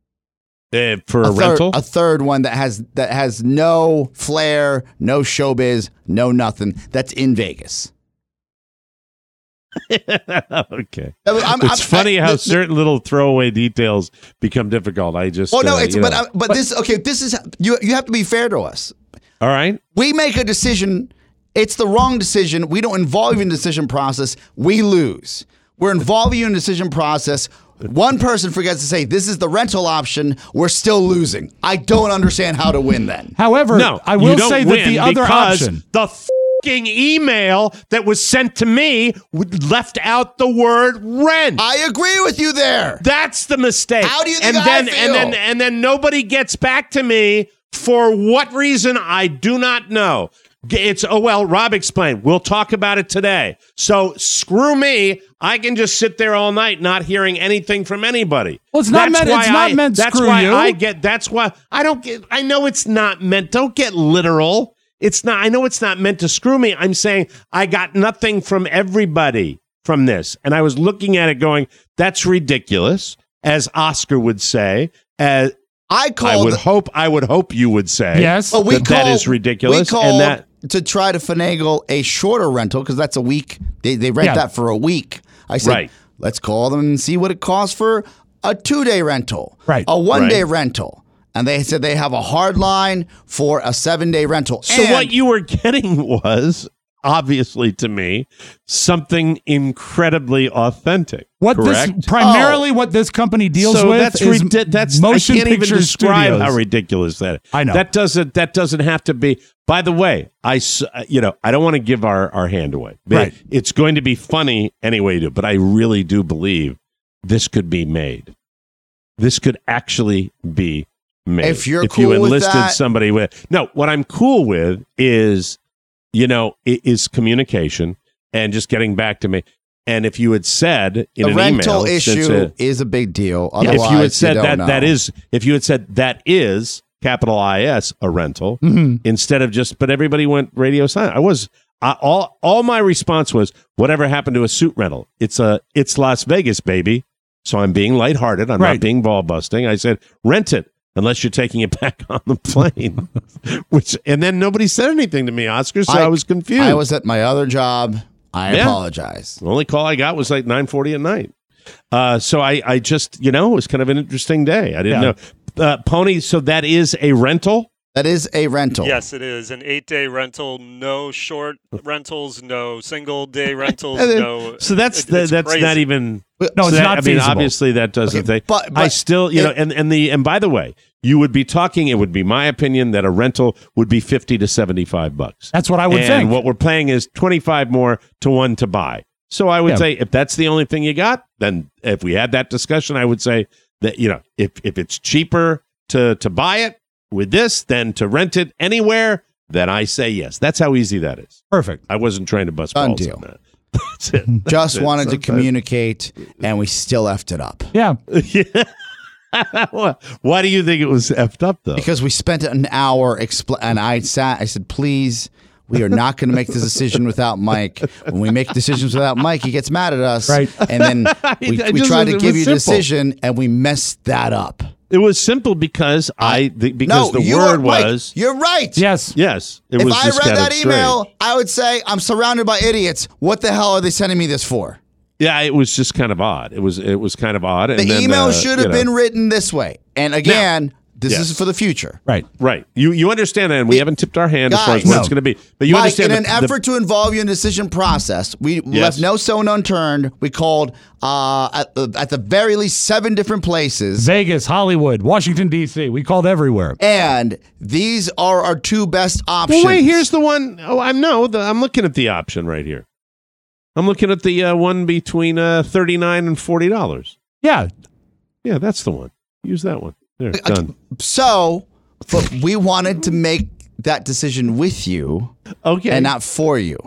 C: Uh, for a,
F: a third,
C: rental.
F: a third one that has that has no flair, no showbiz, no nothing. That's in Vegas.
C: Okay.
F: I'm-
C: it's
F: I'm-
C: funny
F: I-
C: how
F: the- the-
C: certain little throwaway details become difficult. I just.
F: Oh no,
C: uh,
F: it's
C: you
F: but
C: know.
F: uh, but this okay. This is you. You have to be fair to us.
C: All right.
F: We make a decision. It's the wrong decision. We don't involve you in the decision process. We lose. We're involving you in the decision process. One person forgets to say this is the rental option. We're still losing. I don't understand how to win then.
E: However,
C: No,
E: I
C: you
E: will
C: don't
E: say that
C: win
E: the other
C: because
E: option.
C: the fucking email that was sent to me would- left out the word rent.
F: I agree with you there.
C: That's the mistake.
F: How do you think
C: and
F: I
C: then,
F: feel?
C: And then and then nobody gets back to me for what reason I do not know. It's oh well, Rob explained. We'll talk about it today. So screw me. I can just sit there all night not hearing anything from anybody.
E: Well, it's not meant-
C: why
E: it's not
C: I-
E: meant
C: That's
E: screw
C: why
E: you.
C: I get. That's why I don't get. I know it's not meant. Don't get literal. It's not. I know it's not meant to screw me. I'm saying I got nothing from everybody from this, and I was looking at it going, "That's ridiculous," as Oscar would say. As
F: I
C: I
F: called.
C: would hope. I would hope you would say.
E: Yes.
F: But we
C: that, that
F: called-
C: is ridiculous,
F: We called
C: and that.
F: to try to finagle a shorter rental because that's a week. They they rent
E: Yeah.
F: that for a week. I said,
C: Right.
F: let's call them and see what it costs for a two day rental,
E: Right.
F: A one day
C: Right.
F: rental. And they said they have a hard line for a seven day rental.
C: So
F: And
C: what you were getting was, obviously to me, something incredibly authentic.
E: What
C: correct?
E: this primarily what this company deals
C: so
E: with
C: that's
E: is
C: ridi- that's
E: motion
C: I can't
E: picture
C: even describe
E: studios.
C: how ridiculous that is.
E: I know.
C: that doesn't that doesn't have to be. By the way, I s- you know I don't want to give our, our hand away. But
E: Right.
C: It's going to be funny anyway, do. But I really do believe this could be made. This could actually be made.
F: If you're
C: if
F: cool
C: you
F: with
C: enlisted
F: that-
C: somebody with no, what I'm cool with is you know i- is communication and just getting back to me. And if you had said in
F: the
C: an
F: rental
C: email, since,
F: issue
C: uh,
F: is a big deal.
C: if
F: Otherwise,
C: you had said
F: don't
C: that
F: know.
C: that is if you had said that is capital I S a rental
E: Mhm.
C: instead of just but everybody went radio silent. I was I, all all my response was whatever happened to a suit rental. It's a it's Las Vegas, baby. So I'm being lighthearted. I'm
E: Right.
C: not being ball busting. I said, rent it unless you're taking it back on the plane. Which and then nobody said anything to me, Oscar, so I, I was confused.
F: I was at my other job. I
C: Yeah.
F: apologize.
C: The only call I got was like nine forty at night. Uh, so I, I just, you know, it was kind of an interesting day. I didn't
E: Yeah.
C: know. Uh, Pony, so that is a rental?
F: That is a rental.
U: Yes, it is an eight-day rental. No short rentals. No single-day rentals.
C: And then-
U: no.
C: so that's
U: it-
C: the,
U: it's
C: that's
U: crazy.
C: not even.
E: No,
C: so
E: it's
C: that-
E: not
C: I mean,
E: feasible.
C: obviously that doesn't.
F: Okay,
C: think.
F: but-
C: I
F: but
C: still, you
F: it-
C: know, and and the and by the way, you would be talking. It would be my opinion that a rental would be fifty to seventy-five bucks.
E: That's what I would
C: and
E: think.
C: what we're paying is twenty-five more to one to buy. So I would
E: Yeah.
C: say if that's the only thing you got, then if we had that discussion, I would say that, you know, if if it's cheaper to to buy it with this than to rent it anywhere, then I say yes. That's how easy that is.
E: Perfect.
C: I wasn't trying to bust
F: Done
C: balls
F: deal.
C: on that. That's it. That's
F: Just
C: it.
F: wanted to
C: Sometimes-
F: communicate, and we still effed it up.
E: Yeah.
C: Yeah. Why do you think it was effed up though?
F: Because we spent an hour expl- and I sat. I said, "Please, we are not going to make this decision without Mike. When we make decisions without Mike, he gets mad at us.
E: Right.
F: And then we,
C: I
F: we
C: just-
F: tried to
C: it
F: give
C: was
F: you a
C: simple.
F: decision, and we messed that up.
C: It was simple because I the, because
F: no,
C: the
F: you
C: word
F: are, Mike,
C: was
F: you're right.
E: Yes.
C: yes. It
F: If
C: was
F: I
C: just
F: read
C: kind
F: that
C: of
F: email,
C: strange.
F: I would say I'm surrounded by idiots. What the hell are they sending me this for?
C: Yeah, it was just kind of odd. It was it was kind of odd. And
F: The
C: then,
F: email
C: uh,
F: should
C: you
F: have
C: know.
F: been written this way. And again, this
C: yes.
F: is for the future.
E: Right.
C: Right. You you understand that, and we haven't tipped our hand as far as
F: Guys,
C: what
F: no.
C: it's going to be. But you
F: Mike,
C: understand
F: in an
C: that the-
F: effort to involve you in the decision process, we
C: Yes.
F: left no stone unturned. We called uh, at, the, at the very least seven different places.
E: Vegas, Hollywood, Washington, D C. We called everywhere.
F: And these are our two best options.
C: Well, wait, here's the one. Oh, I'm no, the, I'm looking at the option right here. I'm looking at the uh, one between uh, thirty-nine and forty dollars.
E: Yeah.
C: Yeah, that's the one. Use that one. There, done.
F: So, but we wanted to make that decision with you,
C: Okay.
F: and not for you.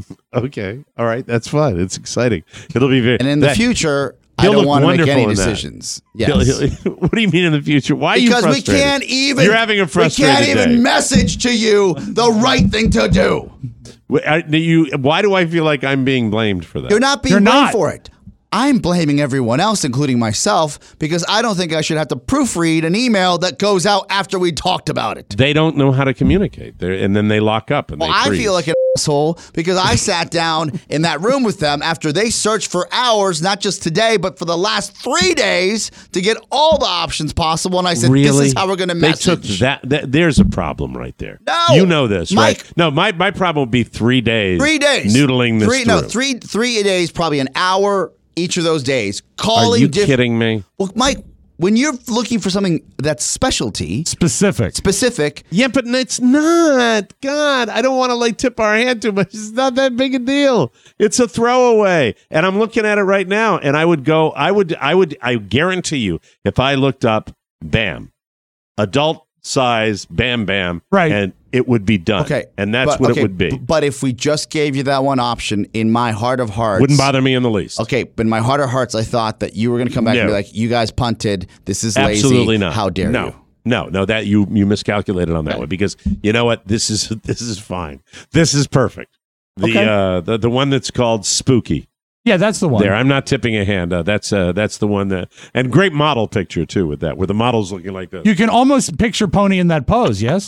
C: Okay. All right. That's fun. It's exciting. It'll be very.
F: And in the
C: that-
F: future, I
C: he'll
F: don't
C: look
F: want to make
C: wonderful
F: any
C: in that.
F: decisions.
C: He'll-
F: Yes.
C: he'll- what do you mean in the future? Why are you
F: Because we
C: frustrated?
F: can't even.
C: You're having a frustrated
F: We can't even
C: day.
F: message to you the right thing to do.
C: Wh- I- you, why do I feel like I'm being blamed for that?
F: You're not being
E: You're
F: blamed
E: not.
F: for it. I'm blaming everyone else, including myself, because I don't think I should have to proofread an email that goes out after we talked about it.
C: They don't know how to communicate, They're, and then they lock up and
F: Well,
C: they
F: I
C: freeze.
F: feel like an asshole because I sat down in that room with them after they searched for hours, not just today, but for the last three days to get all the options possible. And I said,
C: really?
F: this is how we're going to
C: They
F: message.
C: took that, that. There's a problem right there.
F: No!
C: You know this,
F: Mike.
C: right? No, my, my problem would be three days.
F: Three days.
C: Noodling this
F: three,
C: through.
F: No, three, three days, probably an hour each of those days. Calling
C: Are you
F: diff-
C: kidding me?
F: Well, Mike, when you're looking for something that's specialty,
E: Specific.
F: specific,
C: Yeah, but it's not. God, I don't want to like tip our hand too much. It's not that big a deal. It's a throwaway. And I'm looking at it right now, and I would go, I would, I would, I guarantee you, if I looked up BAM, adult size Bam Bam,
E: Right.
C: and it would be done.
F: okay.
C: And that's
F: but-
C: what
F: okay,
C: it would be.
F: b- But if we just gave you that one option, in my heart of hearts,
C: Wouldn't bother me in the least.
F: Okay, but in my heart of hearts, I thought that you were going to come back and
C: No.
F: be like, "You guys punted. This is lazy.
C: Absolutely not.
F: How dare
C: no.
F: you?"
C: No, no, that you you miscalculated on that one because you know what? This is this is fine. This is perfect. The
E: Okay.
C: uh the, the one that's called Spooky.
E: Yeah, that's the one.
C: There, I'm not tipping a hand. Uh, that's uh that's the one that and great model picture too with that, where the model's looking like this.
E: You can almost picture Pony in that pose, yes?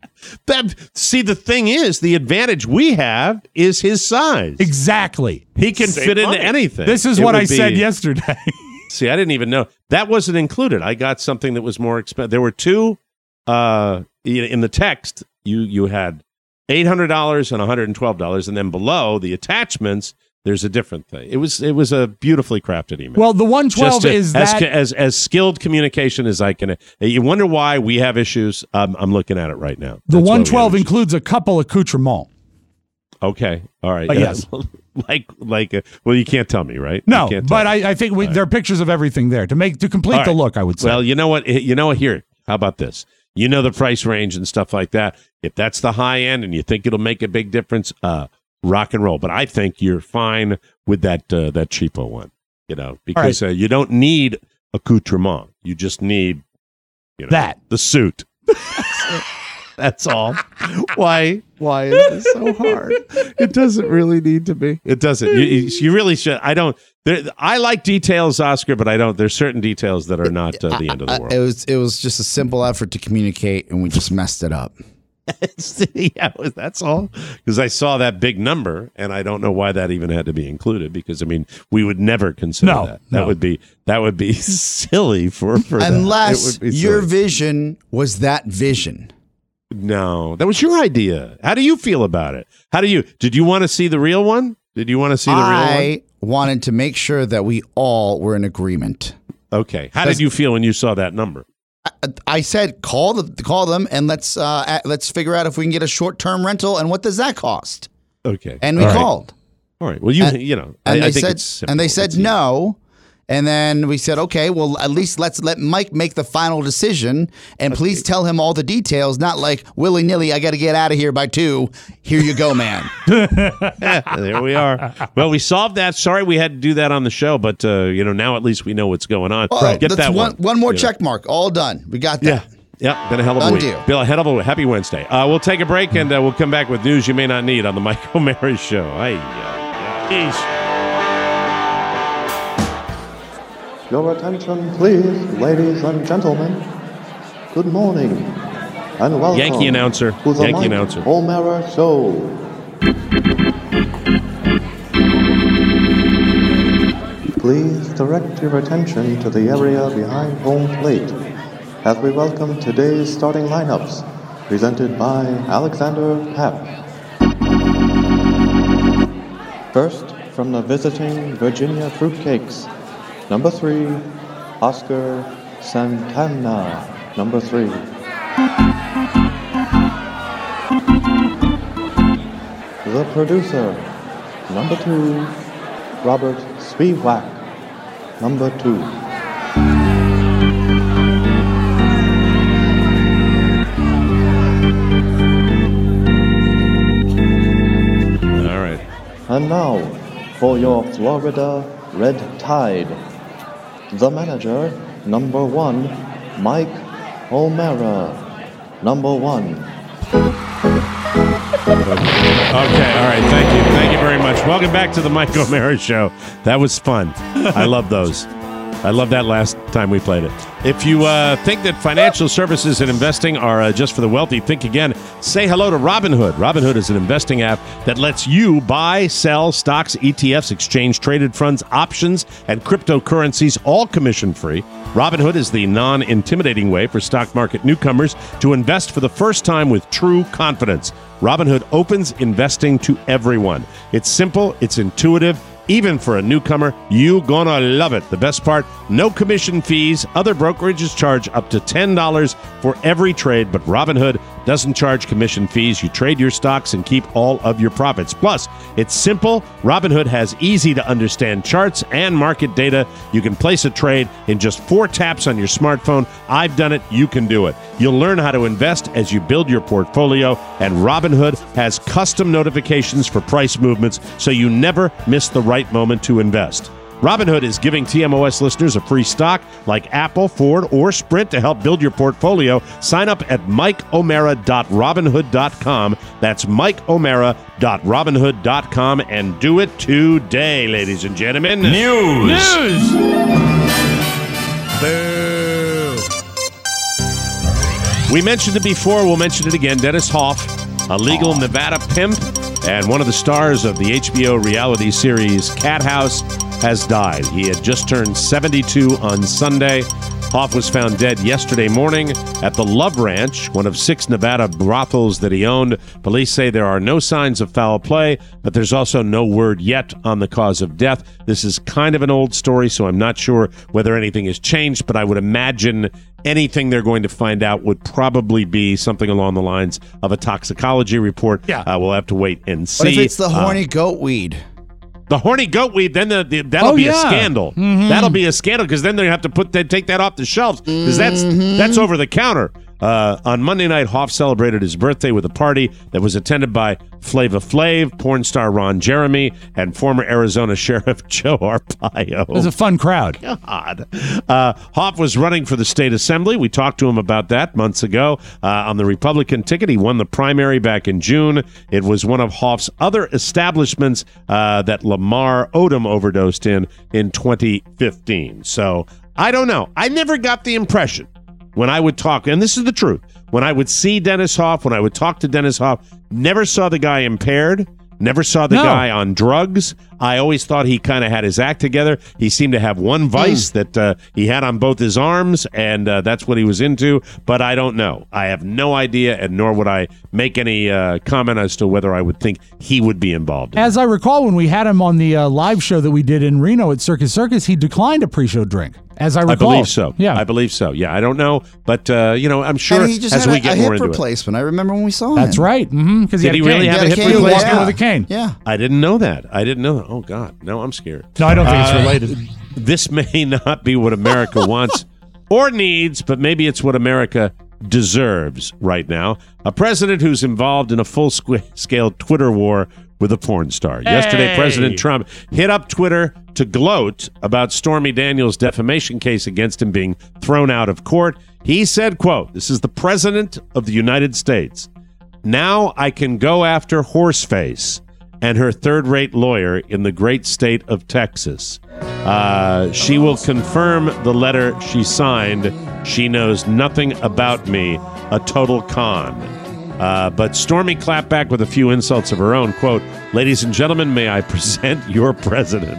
C: That, see, the thing is, the advantage we have is his size.
E: Exactly.
C: He can
U: Save
C: fit
U: money.
C: into anything.
E: This is
C: It
E: what
C: would
E: I said
C: be-
E: yesterday.
C: See, I didn't even know that wasn't included. I got something that was more expensive. There were two uh, in in the text. You you had eight hundred dollars and one hundred and twelve dollars, and then below the attachments, there's a different thing. It was it was a beautifully crafted email.
E: Well, the one twelve
C: Just to-
E: is
C: as,
E: that.
C: as as skilled communication as I can. You wonder why we have issues. Um, I'm looking at it right now.
E: The
C: That's why we
E: one
C: have
E: twelve
C: issues.
E: includes a couple accoutrements.
C: Okay, all right.
E: Uh,
C: Yeah.
E: yes.
C: like like. Uh, well, you can't tell me, right?
E: No,
C: You can't tell
E: but
C: me.
E: I, I think we, there are pictures of everything there to make to complete
C: All
E: the
C: right.
E: look. I would say.
C: Well, you know what? You know what? Here, how about this? You know the price range and stuff like that. If that's the high end and you think it'll make a big difference, uh, rock and roll. But I think you're fine with that uh, that cheapo one. You know, because uh, you don't need accoutrement. You just need you know,
E: That.
C: the suit. That's all. Why? Why is this so hard? It doesn't really need to be. It doesn't. You, you really should. I don't. There, I like details, Oscar, but I don't. There's certain details that are not uh, the end of the world.
F: It was it was just a simple effort to communicate, and we just messed it up.
C: Yeah, that's all. Because I saw that big number, and I don't know why that even had to be included. Because I mean, we would never consider
E: No,
C: that. That
E: no.
C: would be that would be silly for for that.
F: Unless
C: It would be
F: your
C: silly.
F: vision was that vision.
C: No, that was your idea. How do you feel about it? How do you? Did you want to see the real one? Did you want to see the real one?
F: I wanted to make sure that we all were in agreement.
C: Okay. How did you feel when you saw that number?
F: I, I said call the call them and let's uh, a- let's figure out if we can get a short term rental and what does that cost.
C: Okay.
F: And we
C: All right.
F: called.
C: All right. Well, you
F: And-
C: you know,
F: and
C: I, I
F: they
C: think
F: said
C: it's simple.
F: and they said
C: It's easy.
F: no. And then we said, okay, well, at least let's let Mike make the final decision, and please tell him all the details, not like willy nilly. I got to get out of here by two. Here you go, man.
C: There we are. Well, we solved that. Sorry we had to do that on the show, but uh, you know, now at least we know what's going on.
F: Well,
C: Get
F: that's
C: that
F: one,
C: one.
F: one more
C: You know.
F: check mark. All done. We got
C: Yeah.
F: that.
C: Yeah, been a hell of a
F: Done
C: week.
F: deal.
C: Bill, a hell of a happy Wednesday. Uh, we'll take a break and uh, we'll come back with news you may not need on the Mike O'Mara Show. Hey, uh,
B: Your attention, please, ladies and gentlemen. Good morning, and welcome
C: Yankee announcer.
B: to the
C: Yankee
B: Mike
C: announcer.
B: O'Mara Show. Please direct your attention to the area behind home plate as we welcome today's starting lineups, presented by Alexander Papp. First, from the visiting Virginia Fruitcakes, number three, Oscar Santana, number three. The producer, number two, Robert Spivak, number two.
C: All right.
B: And now, for your Florida Red Tide, the manager, number one, Mike O'Mara, number one.
C: Okay, all right. Thank you. Thank you very much. Welcome back to the Mike O'Mara Show. That was fun. I love those. I love that last time we played it. If you uh, think that financial services and investing are uh, just for the wealthy, think again. Say hello to Robinhood. Robinhood is an investing app that lets you buy, sell stocks, E T Fs, exchange traded funds, options, and cryptocurrencies, all commission-free. Robinhood is the non-intimidating way for stock market newcomers to invest for the first time with true confidence. Robinhood opens investing to everyone. It's simple, it's intuitive. Even for a newcomer, you gonna love it. The best part, no commission fees. Other brokerages charge up to ten dollars for every trade, but Robinhood doesn't charge commission fees. You trade your stocks and keep all of your profits. Plus, it's simple. Robinhood has easy to understand charts and market data. You can place a trade in just four taps on your smartphone. I've done it. You can do it. You'll learn how to invest as you build your portfolio, and Robinhood has custom notifications for price movements so you never miss the right moment to invest. Robinhood is giving T M O S listeners a free stock like Apple, Ford, or Sprint to help build your portfolio. Sign up at mike o'mara dot robinhood dot com. That's mike o'mara dot robinhood dot com, and do it today, ladies and gentlemen.
A: News.
C: News.
A: Boo.
C: We mentioned it before. We'll mention it again. Dennis Hoff, a legal Nevada pimp and one of the stars of the H B O reality series Cat House, has died. He had just turned seventy-two on Sunday. Hoff was found dead yesterday morning at the Love Ranch, one of six Nevada brothels that he owned. Police say there are no signs of foul play, but there's also no word yet on the cause of death. This is kind of an old story, so I'm not sure whether anything has changed, but I would imagine anything they're going to find out would probably be something along the lines of a toxicology report. Yeah. Uh, we'll have to wait and see.
F: What if it's the horny
C: Uh,
F: goat weed?
C: The horny goat weed, then the, the, that'll
F: Oh,
C: be a
F: yeah.
C: scandal.
F: Mhm.
C: That'll be a scandal because then they have to put they take that off the shelves because that's
F: Mhm.
C: that's over the counter.
G: Uh, on Monday night, Hoff celebrated his birthday with a party that was attended by Flava Flav, porn star Ron Jeremy, and former Arizona Sheriff Joe Arpaio.
E: It was a fun crowd.
G: God. Uh, Hoff was running for the state assembly. We talked to him about that months ago uh, on the Republican ticket. He won the primary back in June. It was one of Hoff's other establishments uh, that Lamar Odom overdosed in in twenty fifteen. So I don't know. I never got the impression when I would talk, and this is the truth, when I would see Dennis Hoff, when I would talk to Dennis Hoff, never saw the guy impaired, never saw the
E: No.
G: guy on drugs. I always thought he kind of had his act together. He seemed to have one vice
E: Mm.
G: that uh, he had on both his arms, and uh, that's what he was into, but I don't know. I have no idea, and nor would I make any uh, comment as to whether I would think he would be involved.
E: As I recall, when we had him on the uh, live show that we did in Reno at Circus Circus, he declined a pre-show drink. As I recall.
G: I believe so.
E: Yeah.
G: I believe so. Yeah, I don't know, but, uh, you know, I'm sure
F: and he just
G: as
F: had
G: we
F: a,
G: get
F: a
G: more
F: hip
G: into it.
F: replacement. I remember when we saw him.
E: That's right. Mm-hmm. Because
G: Did
E: he,
G: he really
E: cane.
G: have a hip
E: He was
G: replacement?
E: walking with a cane.
F: Yeah.
G: I didn't know that. I didn't know that. Oh, God. No, I'm scared.
E: No, I don't think it's
G: Uh,
E: related.
G: This may not be what America wants or needs, but maybe it's what America deserves right now. A president who's involved in a full-scale Twitter war with a porn star. Yesterday,
E: Hey.
G: President Trump hit up Twitter to gloat about Stormy Daniels' defamation case against him being thrown out of court. He said, quote, this is the President of the United States. Now I can go after Horseface and her third-rate lawyer in the great state of Texas. Uh, she will confirm the letter she signed. She knows nothing about me, a total con. Uh, but Stormy clapped back with a few insults of her own. Quote, ladies and gentlemen, may I present your president.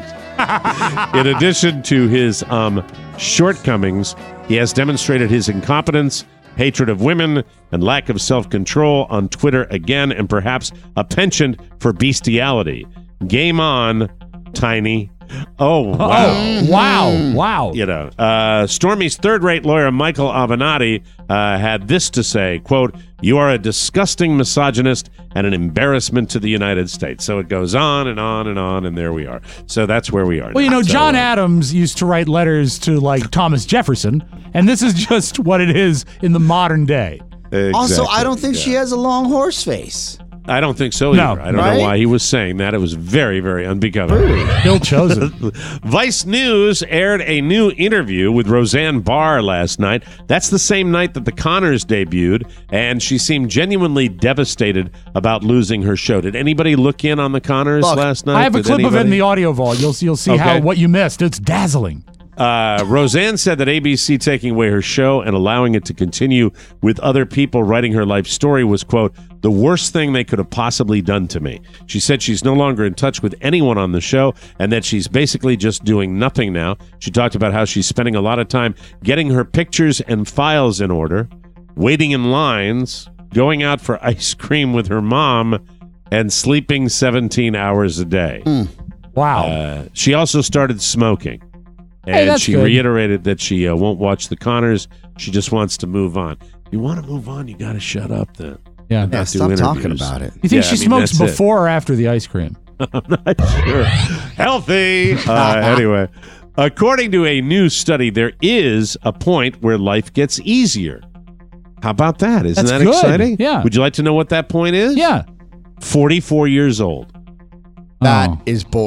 G: In addition to his um, shortcomings, he has demonstrated his incompetence, hatred of women, and lack of self-control on Twitter again, and perhaps a penchant for bestiality. Game on, Tiny. Oh, wow.
E: Oh, wow. Wow.
G: You know, uh, Stormy's third-rate lawyer, Michael Avenatti, uh, had this to say, quote, you are a disgusting misogynist and an embarrassment to the United States. So it goes on and on and on, and there we are. So that's where we are
E: Well, you
G: now.
E: know,
G: So,
E: John
G: uh,
E: Adams used to write letters to, like, Thomas Jefferson, and this is just what it is in the modern day.
F: Also,
G: exactly,
F: I don't think
G: yeah.
F: she has a long horse face.
G: I don't think so
E: No,
G: either. I don't
F: right?
G: know why he was saying that. It was very, very unbecoming.
E: Bill chosen.
G: Vice News aired a new interview with Roseanne Barr last night. That's the same night that the Connors debuted, and she seemed genuinely devastated about losing her show. Did anybody look in on the Connors
F: Look,
G: last night?
E: I have a
G: Did
E: clip of it in
G: anybody?
E: the audio vault. You'll see, you'll see how
G: Okay.
E: what you missed. It's dazzling.
G: Uh, Roseanne said that A B C taking away her show and allowing it to continue with other people writing her life story was, quote, the worst thing they could have possibly done to me. She said she's no longer in touch with anyone on the show and that she's basically just doing nothing now. She talked about how she's spending a lot of time getting her pictures and files in order, waiting in lines, going out for ice cream with her mom, and sleeping seventeen hours a day.
E: Wow.
G: Uh, she also started smoking. And
E: Hey, that's
G: she
E: good.
G: reiterated that she uh, won't watch the Connors. She just wants to move on. If you want to move on, you got to shut up then.
E: Yeah.
G: And
F: Yeah,
G: not do
F: stop talking
G: interviews.
F: about it.
E: You think
G: Yeah,
E: she
G: I mean,
E: smokes
G: that's it.
E: before or after the ice cream?
G: I'm not sure. Healthy. Uh, anyway, according to a new study, there is a point where life gets easier. How about that? Isn't
E: That's
G: that
E: good.
G: exciting?
E: Yeah.
G: Would you like to know what that point is?
E: Yeah.
G: forty-four years old.
F: That
E: Oh.
F: is bullshit.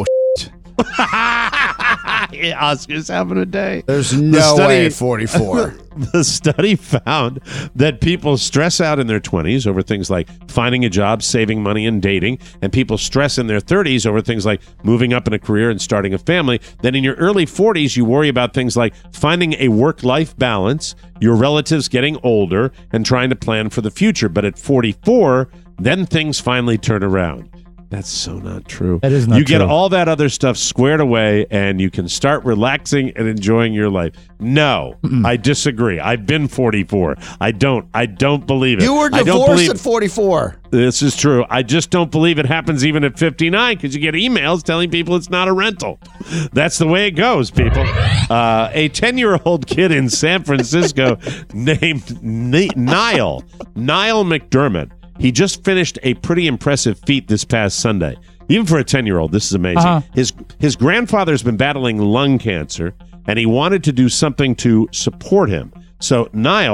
G: Oscar's having a day.
F: There's
G: The
F: no
G: study-
F: way at forty-four.
G: The study found that people stress out in their twenties over things like finding a job, saving money, and dating, and people stress in their thirties over things like moving up in a career and starting a family. Then in your early forties, you worry about things like finding a work-life balance, your relatives getting older, and trying to plan for the future. But at forty-four, then things finally turn around. That's so not true.
E: That is not
G: You get
E: true.
G: all that other stuff squared away and you can start relaxing and enjoying your life. No, I disagree. I've been forty-four. I don't. I don't believe it.
F: You were
G: I don't
F: divorced
G: believe,
F: at forty-four.
G: This is true. I just don't believe it happens even at fifty-nine because you get emails telling people it's not a rental. That's the way it goes, people. Uh, a ten-year-old kid in San Francisco named Ni- Niall, Niall McDermott, he just finished a pretty impressive feat this past Sunday. Even for a ten-year-old, this is amazing.
E: Uh-huh.
G: His his grandfather's been battling lung cancer, and he wanted to do something to support him. So Niall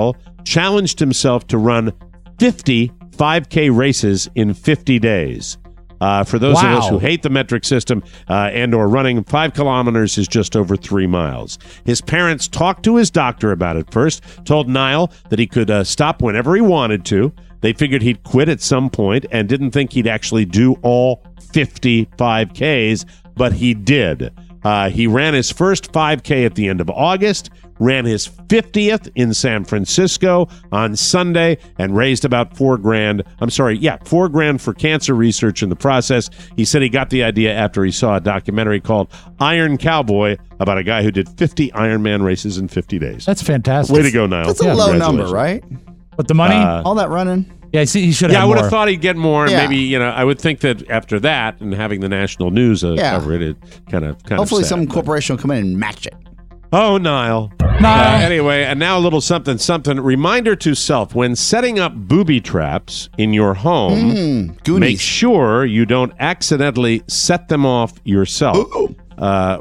G: challenged himself to run fifty five K races in fifty days. Uh, for those
E: Wow.
G: of us who hate the metric system uh, and or running, five kilometers is just over three miles. His parents talked to his doctor about it first, told Niall that he could uh, stop whenever he wanted to. They figured he'd quit at some point and didn't think he'd actually do all fifty five Ks, but he did. Uh, he ran his first five K at the end of August, ran his fiftieth in San Francisco on Sunday, and raised about four grand. I'm sorry, yeah, four grand for cancer research in the process. He said he got the idea after he saw a documentary called Iron Cowboy about a guy who did fifty Ironman races in fifty days.
E: That's fantastic.
G: Way to go, Niall.
F: That's a low number, right?
E: But the money?
G: Uh,
F: All that running.
E: Yeah, see, he should
G: Yeah,
E: have
G: I would
E: more.
G: have thought he'd get more.
F: Yeah.
G: Maybe, you know, I would think that after that and having the national news uh,
F: Yeah.
G: cover it, it kind of kind
F: Hopefully
G: of sad,
F: some
G: but-
F: corporation will come in and match it.
G: Oh, Niall.
E: Niall.
G: Uh, anyway, and now a little something, something. Reminder to self, when setting up booby traps in your home,
F: Mm, Goonies.
G: make sure you don't accidentally set them off yourself. Uh,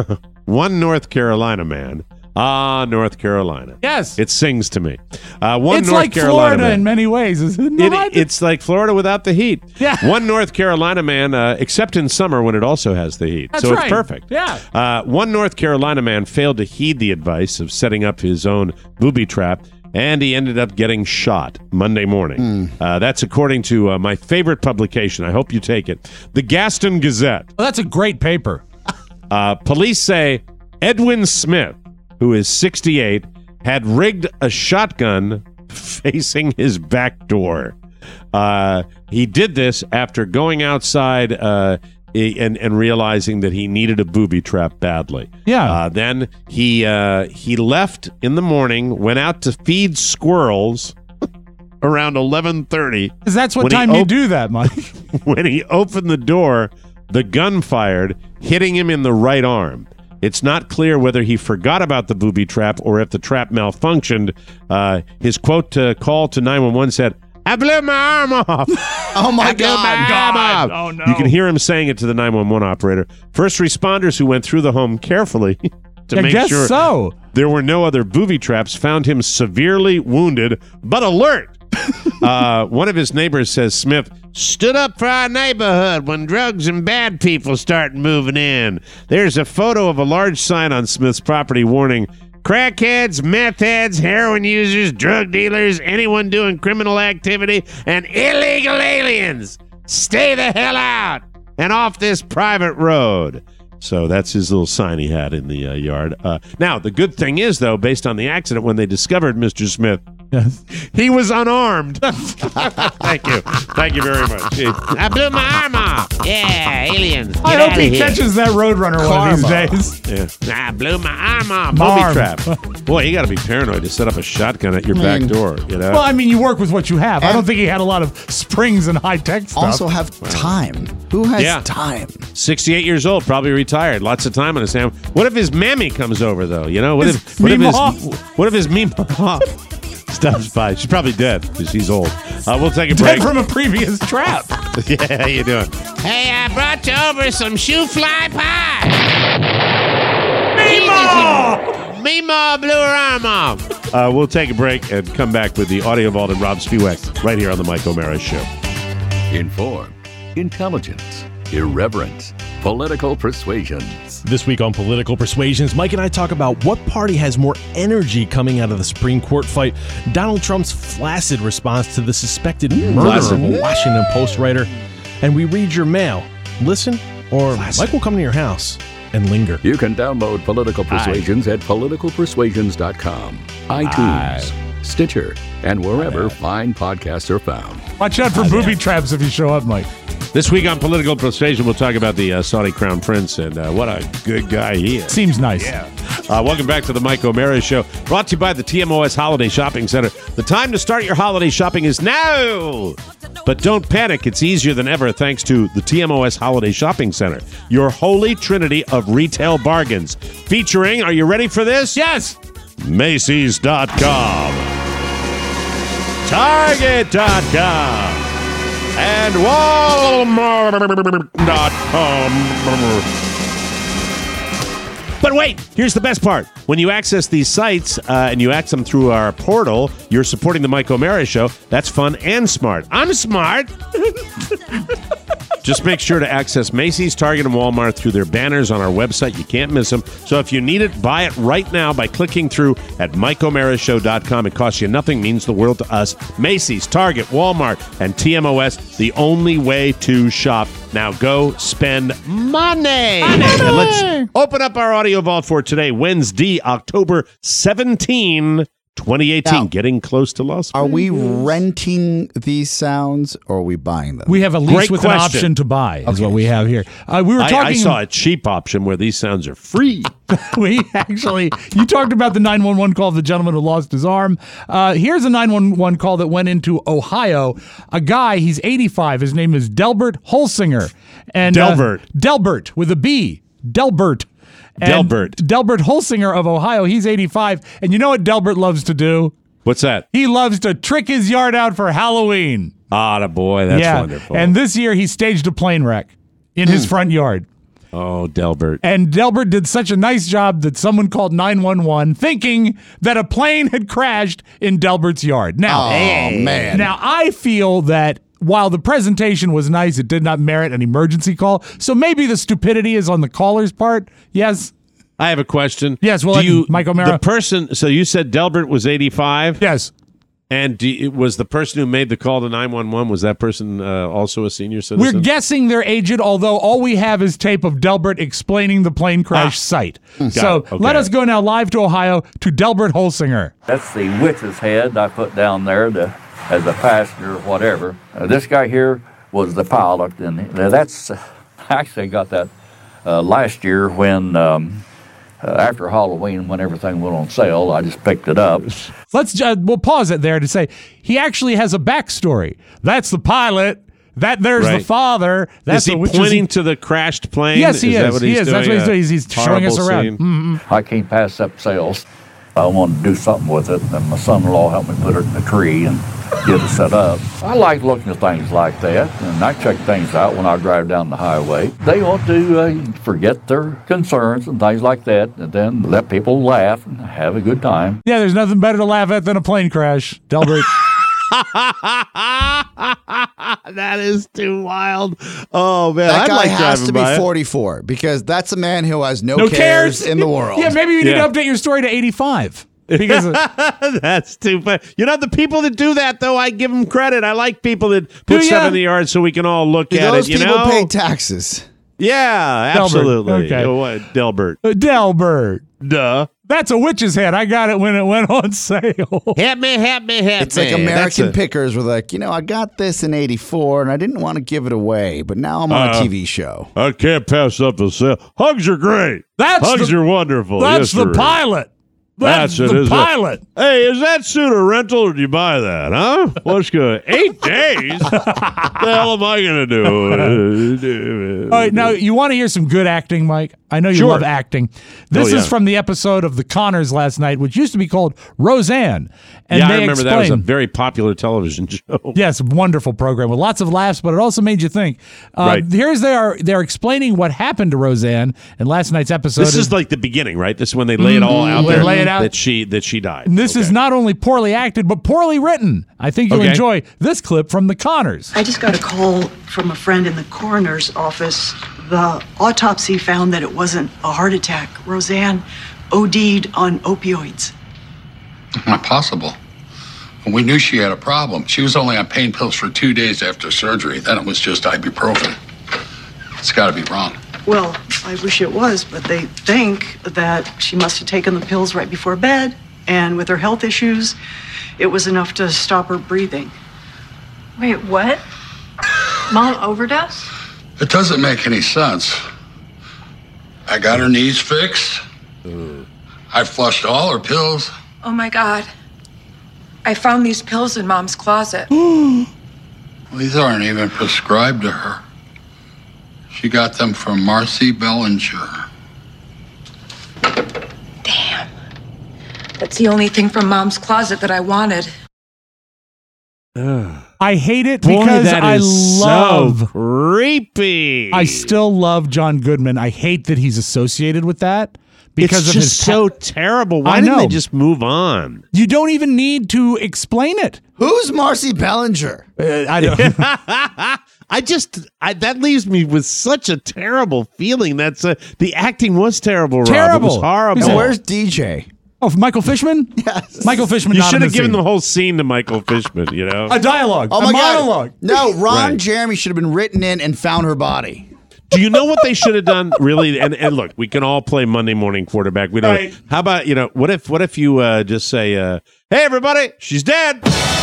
G: one North Carolina man. Ah, North Carolina.
E: Yes.
G: It sings to me. Uh, one
E: It's
G: North
E: like
G: Carolina
E: Florida
G: man.
E: in many ways, is it
G: It,
E: not?
G: it's like Florida without the heat.
E: Yeah.
G: One North Carolina man, uh, except in summer when it also has the heat.
E: That's
G: so
E: right.
G: it's perfect.
E: Yeah.
G: Uh, one North Carolina man failed to heed the advice of setting up his own booby trap, and he ended up getting shot Monday morning. Uh, that's according to uh, my favorite publication. I hope you take it. The Gaston Gazette.
E: Well, that's a great paper.
G: Uh, police say Edwin Smith, who is sixty-eight, had rigged a shotgun facing his back door. Uh, he did this after going outside uh, and, and realizing that he needed a booby trap badly.
E: Yeah.
G: Uh, then he uh, he left in the morning, went out to feed squirrels around eleven thirty.
E: Because that's what
G: When he
E: time you
G: op-
E: do that, Mike.
G: When he opened the door, the gun fired, hitting him in the right arm. It's not clear whether he forgot about the booby trap or if the trap malfunctioned. Uh, his quote to call to nine one one said, "I blew my arm off."
F: Oh my
G: I blew
F: God.
G: my arm off.
E: Oh, no.
G: You can hear him saying it to the nine one one operator. First responders who went through the home carefully to
E: I
G: make
E: guess
G: sure
E: so.
G: there were no other booby traps found him severely wounded, but alert. uh, one of his neighbors says Smith stood up for our neighborhood when drugs and bad people start moving in. There's a photo of a large sign on Smith's property warning crackheads, meth heads, heroin users, drug dealers, anyone doing criminal activity, and illegal aliens. Stay the hell out and off this private road. So that's his little sign he had in the uh, yard. Uh, now, the good thing is, though, based on the accident, when they discovered Mister Smith,
E: Yes.
G: he was unarmed. Thank you. Thank you very much. I blew my arm off. Yeah, aliens. Get
E: I hope
G: outta
E: he
G: here.
E: catches that Roadrunner one of these days.
G: Yeah. I blew my arm off.
E: Marm.
G: Booby trap. Boy, you got to be paranoid to set up a shotgun at your
F: I
G: back
F: mean-
G: door. You know.
E: Well, I mean, you work with what you have. I
F: And-
E: don't think he had a lot of springs and high tech stuff.
F: Also have time. Who has
G: Yeah.
F: time?
G: sixty-eight years old, probably retired. Lots of time on his hand. What if his mammy comes over though? You know, what
E: His
G: if what if his
E: meemaw?
G: what if his meemaw stops by? She's probably dead because she's old. Uh, we'll take a
E: Dead
G: break.
E: from a previous trap.
G: Yeah, how you doing?
D: Hey, I brought you over some shoe fly pie.
E: Meemaw!
D: Meemaw blew her arm off.
G: Uh, we'll take a break and come back with the audio vault and Rob Spiewak right here on the Mike O'Mara Show.
A: Informed, intelligence, irreverence, political persuasions.
H: This week on Political Persuasions, Mike and I talk about what party has more energy coming out of the Supreme Court fight, Donald Trump's flaccid response to the suspected murder
G: Flaccid.
H: of a Washington Post writer, and we read your mail. Listen, or Mike will come to your house and linger.
A: You can download Political Persuasions at political persuasions dot com, iTunes, Stitcher, and wherever fine podcasts are found.
E: Watch out for booby traps if you show up, Mike.
G: This week on Political Persuasion, we'll talk about the uh, Saudi Crown Prince and uh, what a good guy he is.
E: Seems nice.
G: Yeah. Uh, welcome back to the Mike O'Mara Show, brought to you by the T M O S Holiday Shopping Center. The time to start your holiday shopping is now. But don't panic. It's easier than ever thanks to the T M O S Holiday Shopping Center, your holy trinity of retail bargains. Featuring, are you ready for this?
E: Yes.
G: Macy's dot com, Target dot com, and Walmart dot com. But wait, here's the best part. when you access these sites uh, and you access them through our portal, you're supporting the Mike O'Mara Show. That's fun and smart. I'm smart. Just make sure to access Macy's, Target, and Walmart through their banners on our website. You can't miss them. So if you need it, buy it right now by clicking through at Mike O'Mara Show dot com. It costs you nothing, means the world to us. Macy's, Target, Walmart, and T M O S, the only way to shop. Now go spend money. money. And let's open up our audio vault for today, Wednesday, October seventeenth. twenty eighteen, now, getting close to Las Vegas.
F: Are we renting these sounds or are we buying them?
E: We have a lease
G: Great
E: with
G: question.
E: an option to buy, is
F: Okay.
E: what we have here. Uh, we were
G: I,
E: talking.
G: I saw a cheap option where these sounds are free.
E: we actually, you talked about the nine one one call of the gentleman who lost his arm. Uh, here's a nine one one call that went into Ohio. A guy, he's eighty-five. His name is Delbert Holsinger. And,
G: Delbert.
E: Uh, Delbert with a B. Delbert. And
G: Delbert.
E: Delbert Holsinger of Ohio. He's eighty-five. And you know what Delbert loves to do?
G: What's that?
E: He loves to trick his yard out for Halloween.
G: Ah, the boy. That's
E: yeah.
G: wonderful.
E: And this year he staged a plane wreck in his front yard.
G: Oh, Delbert.
E: And Delbert did such a nice job that someone called nine one one thinking that a plane had crashed in Delbert's yard. Now,
F: Oh, man.
E: Now, I feel that while the presentation was nice, it did not merit an emergency call. So maybe the stupidity is on the caller's part. Yes.
G: I have a question.
E: Yes, well,
G: do
E: let
G: you,
E: Mike O'Mara.
G: The person, so you said Delbert was eighty-five?
E: Yes.
G: And do you, was the person who made the call to nine one one, was that person uh, also a senior citizen?
E: We're guessing they're aged, although all we have is tape of Delbert explaining the plane crash
G: Ah.
E: site.
G: Got
E: So
G: it. Okay.
E: let us go now live to Ohio to Delbert Holsinger.
I: That's the witch's head I put down there to, as a passenger or whatever. Uh, this guy here was the pilot, and that's uh, I actually got that uh, last year when um, uh, after Halloween when everything went on sale. I just picked it up.
E: Let's uh, we'll pause it there to say he actually has a backstory. That's the pilot. That there's
G: Right.
E: the father. That's
G: is he
E: the witch's-
G: pointing to the crashed plane?
E: Yes, he
G: That
E: is.
G: what
E: He
G: he's
E: is. That's
G: doing?
E: what he's doing.
G: A
E: He's showing us
G: horrible
E: around.
G: scene?
E: Mm-hmm.
I: I can't pass up sales. I wanted to do something with it, and my son-in-law helped me put it in a tree and get it set up. I like looking at things like that, and I check things out when I drive down the highway. They ought to uh, forget their concerns and things like that, and then let people laugh and have a good time.
E: Yeah, there's nothing better to laugh at than a plane crash. Delbert.
G: That is too wild. Oh, man.
F: That
G: I'd
F: guy
G: like
F: has
G: driving
F: to be
G: by it.
F: forty-four because that's a man who has no,
E: No
F: cares,
E: cares
F: in the world.
E: Yeah, maybe you need
G: Yeah.
E: to update your story to eighty-five. Because of-
G: That's too funny. You know, the people that do that, though, I give them credit. I like people that
E: Do
G: put stuff
E: ya?
G: in the yard so we can all look
F: Do
G: at
F: those
G: it. You
F: people
G: know?
F: pay taxes?
G: Yeah,
E: Delbert.
G: absolutely.
E: Okay.
G: Oh, what? Delbert.
E: Uh, Delbert.
G: Duh.
E: That's a witch's head. I got it when it went on sale.
G: Hit me, hit me, hit
F: It's
G: me.
F: like American
G: That's a-
F: Pickers were like, you know, I got this in eighty-four and I didn't want to give it away, but now I'm on
G: Uh,
F: a T V show.
G: I can't pass up a sale. Hugs are great.
E: That's
G: Hugs
E: the-
G: are wonderful.
E: That's
G: Yes,
E: the
G: sir.
E: pilot. That's,
G: That's it,
E: the
G: isn't it?
E: pilot.
G: Hey, is that suit a rental or did you buy that, huh? What's good? Eight days? What the hell am I going to do?
E: All right, now you want to hear some good acting, Mike? I know you
G: Sure.
E: love acting. This
G: Oh, yeah.
E: is from the episode of The Connors last night, which used to be called Roseanne. And
G: yeah,
E: they
G: I remember that was a
E: explain-
G: very popular television show.
E: Yes, wonderful program with lots of laughs, but it also made you think. Uh,
G: Right.
E: Here's they are they're explaining what happened to Roseanne in last night's episode.
G: This is like the beginning, right? This is when they lay it all out
E: They
G: there
E: lay it out.
G: that she that she died.
E: And this is not only poorly acted, but poorly written. I think you'll
G: Okay.
E: enjoy this clip from The Connors.
V: I just got a call from a friend in the coroner's office. The autopsy found that it wasn't a heart attack. Roseanne O D'd on opioids.
W: Not possible. We knew she had a problem. She was only on pain pills for two days after surgery. Then it was just ibuprofen. It's got to be wrong.
V: Well, I wish it was, but they think that she must have taken the pills right before bed, and with her health issues, it was enough to stop her breathing.
X: Wait, what? Mom overdosed?
W: It doesn't make any sense. I got her knees fixed. I flushed all her pills.
X: Oh my God. I found these pills in Mom's closet.
W: These aren't even prescribed to her. She got them from Marcy Bellinger.
X: Damn. That's the only thing from Mom's closet that I wanted.
E: I hate it
G: Boy,
E: because
G: that
E: I
G: is
E: love
G: so creepy.
E: I still love John Goodman. I hate that he's associated with that because
C: it's
E: of
C: just
E: his pa-
C: so terrible. Why
E: I
C: didn't
E: know.
C: they just move on?
E: You don't even need to explain it.
F: Who's Marcy Bellinger?
E: Uh, I don't.
C: I just I, that leaves me with such a terrible feeling. That's uh, the acting was terrible. Rob.
E: Terrible.
C: It was horrible.
F: And where's D J?
E: Oh, Michael Fishman?
F: Yes.
E: Michael Fishman.
C: You
E: not
C: should
E: in
C: have
E: the
C: given
E: scene.
C: the whole scene to Michael Fishman. You know,
E: a dialogue.
F: Oh
E: a
F: my
E: monologue.
F: God. No, Ron
C: Right.
F: Jeremy should have been written in and found her body.
C: Do you know what they should have done? Really, and, and look, we can all play Monday morning quarterback. We don't.
E: Right.
C: How about you know? What if what if you uh, just say, uh, "Hey, everybody, she's dead,"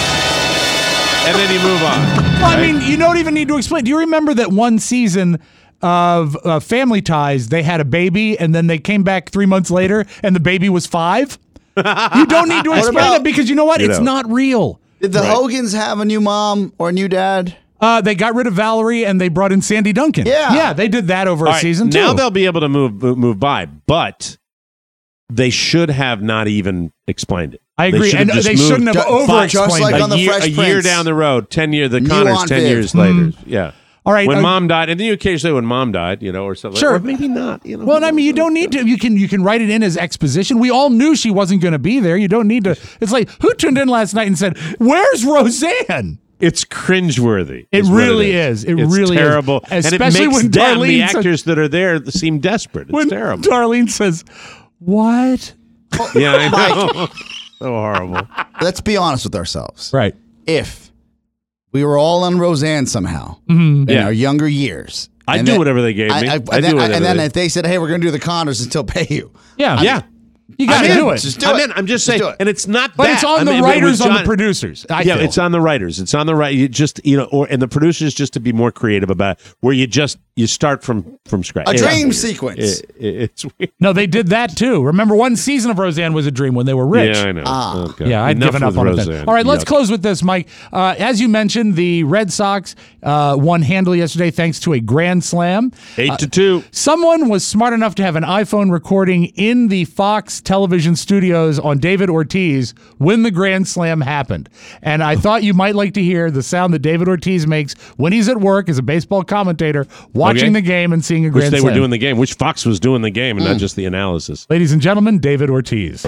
C: and then you move on.
E: Well, I
C: right?
E: mean, you don't even need to explain. Do you remember that one season of uh, Family Ties, they had a baby, and then they came back three months later, and the baby was five? You don't need to
F: What
E: explain
F: about-
E: it because you know what?
C: You
E: It's
C: know.
E: not real.
F: Did the
C: Right.
F: Hogans have a new mom or a new dad?
E: Uh, they got rid of Valerie, and they brought in Sandy Duncan.
F: Yeah.
E: Yeah, they did that over
C: All
E: a
C: right,
E: season, too.
C: now they'll be able to move move move by, but they should have not even explained it.
E: I
C: They
E: agree,
C: should
E: and
C: have just
E: they
C: moved
E: shouldn't have
F: Just
E: over-explained
F: like
E: it.
F: on
C: a
F: the
C: year,
F: Fresh
C: a year
F: Prince.
C: down the road, ten years, the
F: New
C: Connors,
F: on
C: ten
F: Viv.
C: years later. Yeah.
E: All right,
C: When
E: uh,
C: mom died, and then you occasionally when mom died, you know, or something.
E: Sure.
C: Or maybe not. You know.
E: Well, and I mean, you don't need to. You can you can write it in as exposition. We all knew she wasn't going to be there. You don't need to. It's like, who tuned in last night and said, "Where's Roseanne?"
C: It's cringeworthy.
E: It
C: is what
E: really
C: it
E: is. It
C: it's
E: really is.
C: terrible.
E: Especially
C: and it makes
E: when
C: them,
E: Darlene
C: the
E: said-
C: actors that are there, seem desperate. It's
E: When
C: terrible.
E: Darlene says, "What?"
C: Yeah, I know. So horrible.
F: Let's be honest with ourselves.
E: Right.
F: If we were all on Roseanne somehow
E: Mhm.
F: in
C: Yeah.
F: our younger years,
C: I'd
F: and
C: do
F: then-
C: whatever they gave me.
F: I, I,
C: I'd
F: and then,
C: do whatever
F: and then
C: they-
F: if they said, "Hey, we're going to do the Connors and still pay you,"
E: Yeah.
F: I
C: Yeah.
F: mean,
E: You got
F: I'm
E: to
F: in.
E: do it.
F: Just do
C: I'm
F: it.
C: in. I'm just
F: Just
C: saying,
F: do it.
C: and it's not
E: But
C: that.
E: it's on
C: I
E: the
C: mean, with
E: writers, on
C: John-
E: the producers. I
C: yeah,
E: feel.
C: it's on the writers. It's on the right. You just you know, or and the producers just to be more creative about it, where you just you start from from scratch.
F: A
C: It's
F: dream
C: weird.
F: sequence.
C: It- it- it's weird.
E: No, they did that too. Remember, one season of Roseanne was a dream when they were rich.
C: Yeah, I know.
F: Ah.
C: Okay.
E: Yeah, I'd
C: Enough
E: given up
C: with
E: on it
C: Roseanne.
E: then. All right, let's
C: Yuck.
E: close with this, Mike. Uh, as you mentioned, the Red Sox uh, won handily yesterday thanks to a grand slam.
C: Eight
E: Uh,
C: to two.
E: Someone was smart enough to have an iPhone recording in the Fox television studios on David Ortiz when the grand slam happened. And I thought you might like to hear the sound that David Ortiz makes when he's at work as a baseball commentator, watching
C: Okay.
E: the game and seeing a
C: Which
E: grand
C: they
E: slam.
C: were doing the game. Which Fox was doing the game, and not just the analysis.
E: Ladies and gentlemen, David Ortiz.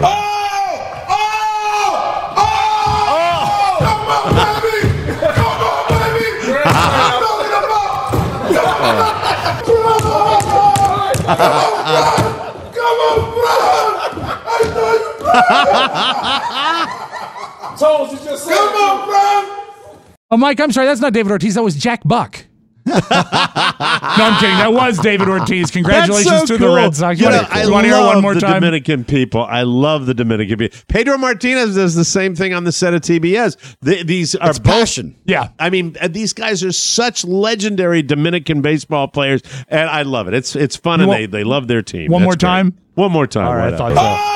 Q: Told you just said Come on, bro.
E: Oh, Mike, I'm sorry. That's not David Ortiz. That was Jack Buck. No, I'm kidding. That was David Ortiz. Congratulations
C: That's so
E: to
C: cool.
E: the Red Sox.
C: You
E: You
C: know,
E: want
C: I
E: to hear it
C: love
E: one more
C: the
E: time?
C: Dominican people. I love the Dominican people. Pedro Martinez does the same thing on the set of T B S. Th- these are
F: It's
C: both.
F: passion.
E: Yeah.
C: I mean, uh, these guys are such legendary Dominican baseball players, and I love it. It's it's fun,
E: You
C: and
E: want-
C: they, they love their team.
E: One
C: That's
E: more
C: great.
E: time?
C: One more time.
E: All right, I
C: Why
E: thought
C: not?
E: so.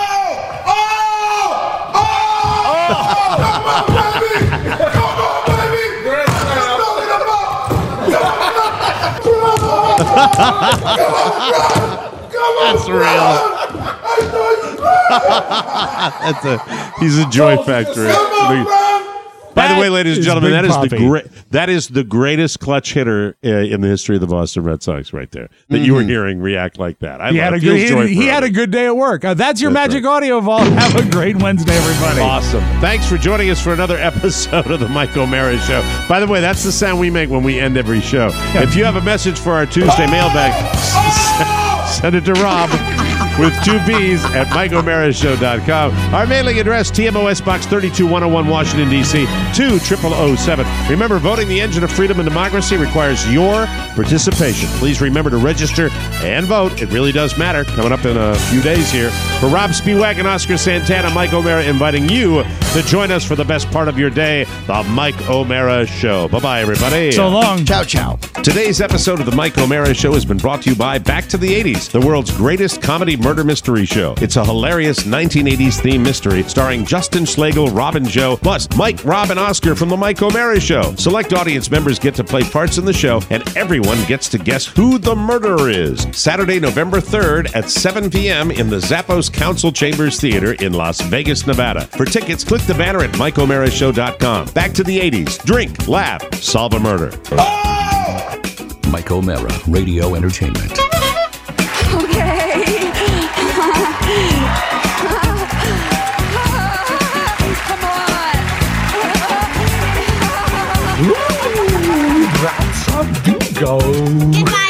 C: That's real. That's a he's a joy factory. By the way, ladies and
E: is
C: gentlemen,
E: Big
C: that is the
E: Papi.
C: great that is the greatest clutch hitter uh, in the history of the Boston Red Sox, right there. That you were hearing react like that. I
E: He
C: love
E: had a
C: it.
E: good.
C: Feels joy
E: He, he had a
C: forever.
E: good day at work. Uh, that's your
C: That's
E: magic
C: right.
E: audio of all. Have a great Wednesday, everybody.
C: Awesome. Thanks for joining us for another episode of the Mike O'Mara Show. By the way, that's the sound we make when we end every show. If you have a message for our Tuesday mailbag, send it to Rob with two B's at Mike O'Mara Show dot com. Our mailing address, T M O S Box thirty-two one oh one, Washington, D C, two thousand oh seven. Remember, voting the engine of freedom and democracy requires your participation. Please remember to register and vote. It really does matter. Coming up in a few days here. For Rob Spiewak and Oscar Santana, Mike O'Mara inviting you to join us for the best part of your day, the Mike O'Mara Show. Bye-bye, everybody.
E: So long.
F: Ciao, ciao.
C: Today's episode of the Mike O'Mara Show has been brought to you by Back to the eighties, the world's greatest comedy murder mystery show. It's a hilarious nineteen eighties theme mystery starring Justin Schlegel, Rob and Joe, plus Mike, Rob, and Oscar from the Mike O'Mara Show. Select audience members get to play parts in the show, and everyone gets to guess who the murderer is. Saturday, November third at seven p.m. in the Zappos Council Chambers Theater in Las Vegas, Nevada. For tickets, click the banner at Mike O'Mara Show dot com. Back to the eighties. Drink, laugh, solve a murder.
A: Mike O'Mara, Radio Entertainment.
K: Okay. Come on.
E: Ooh, that's a bingo.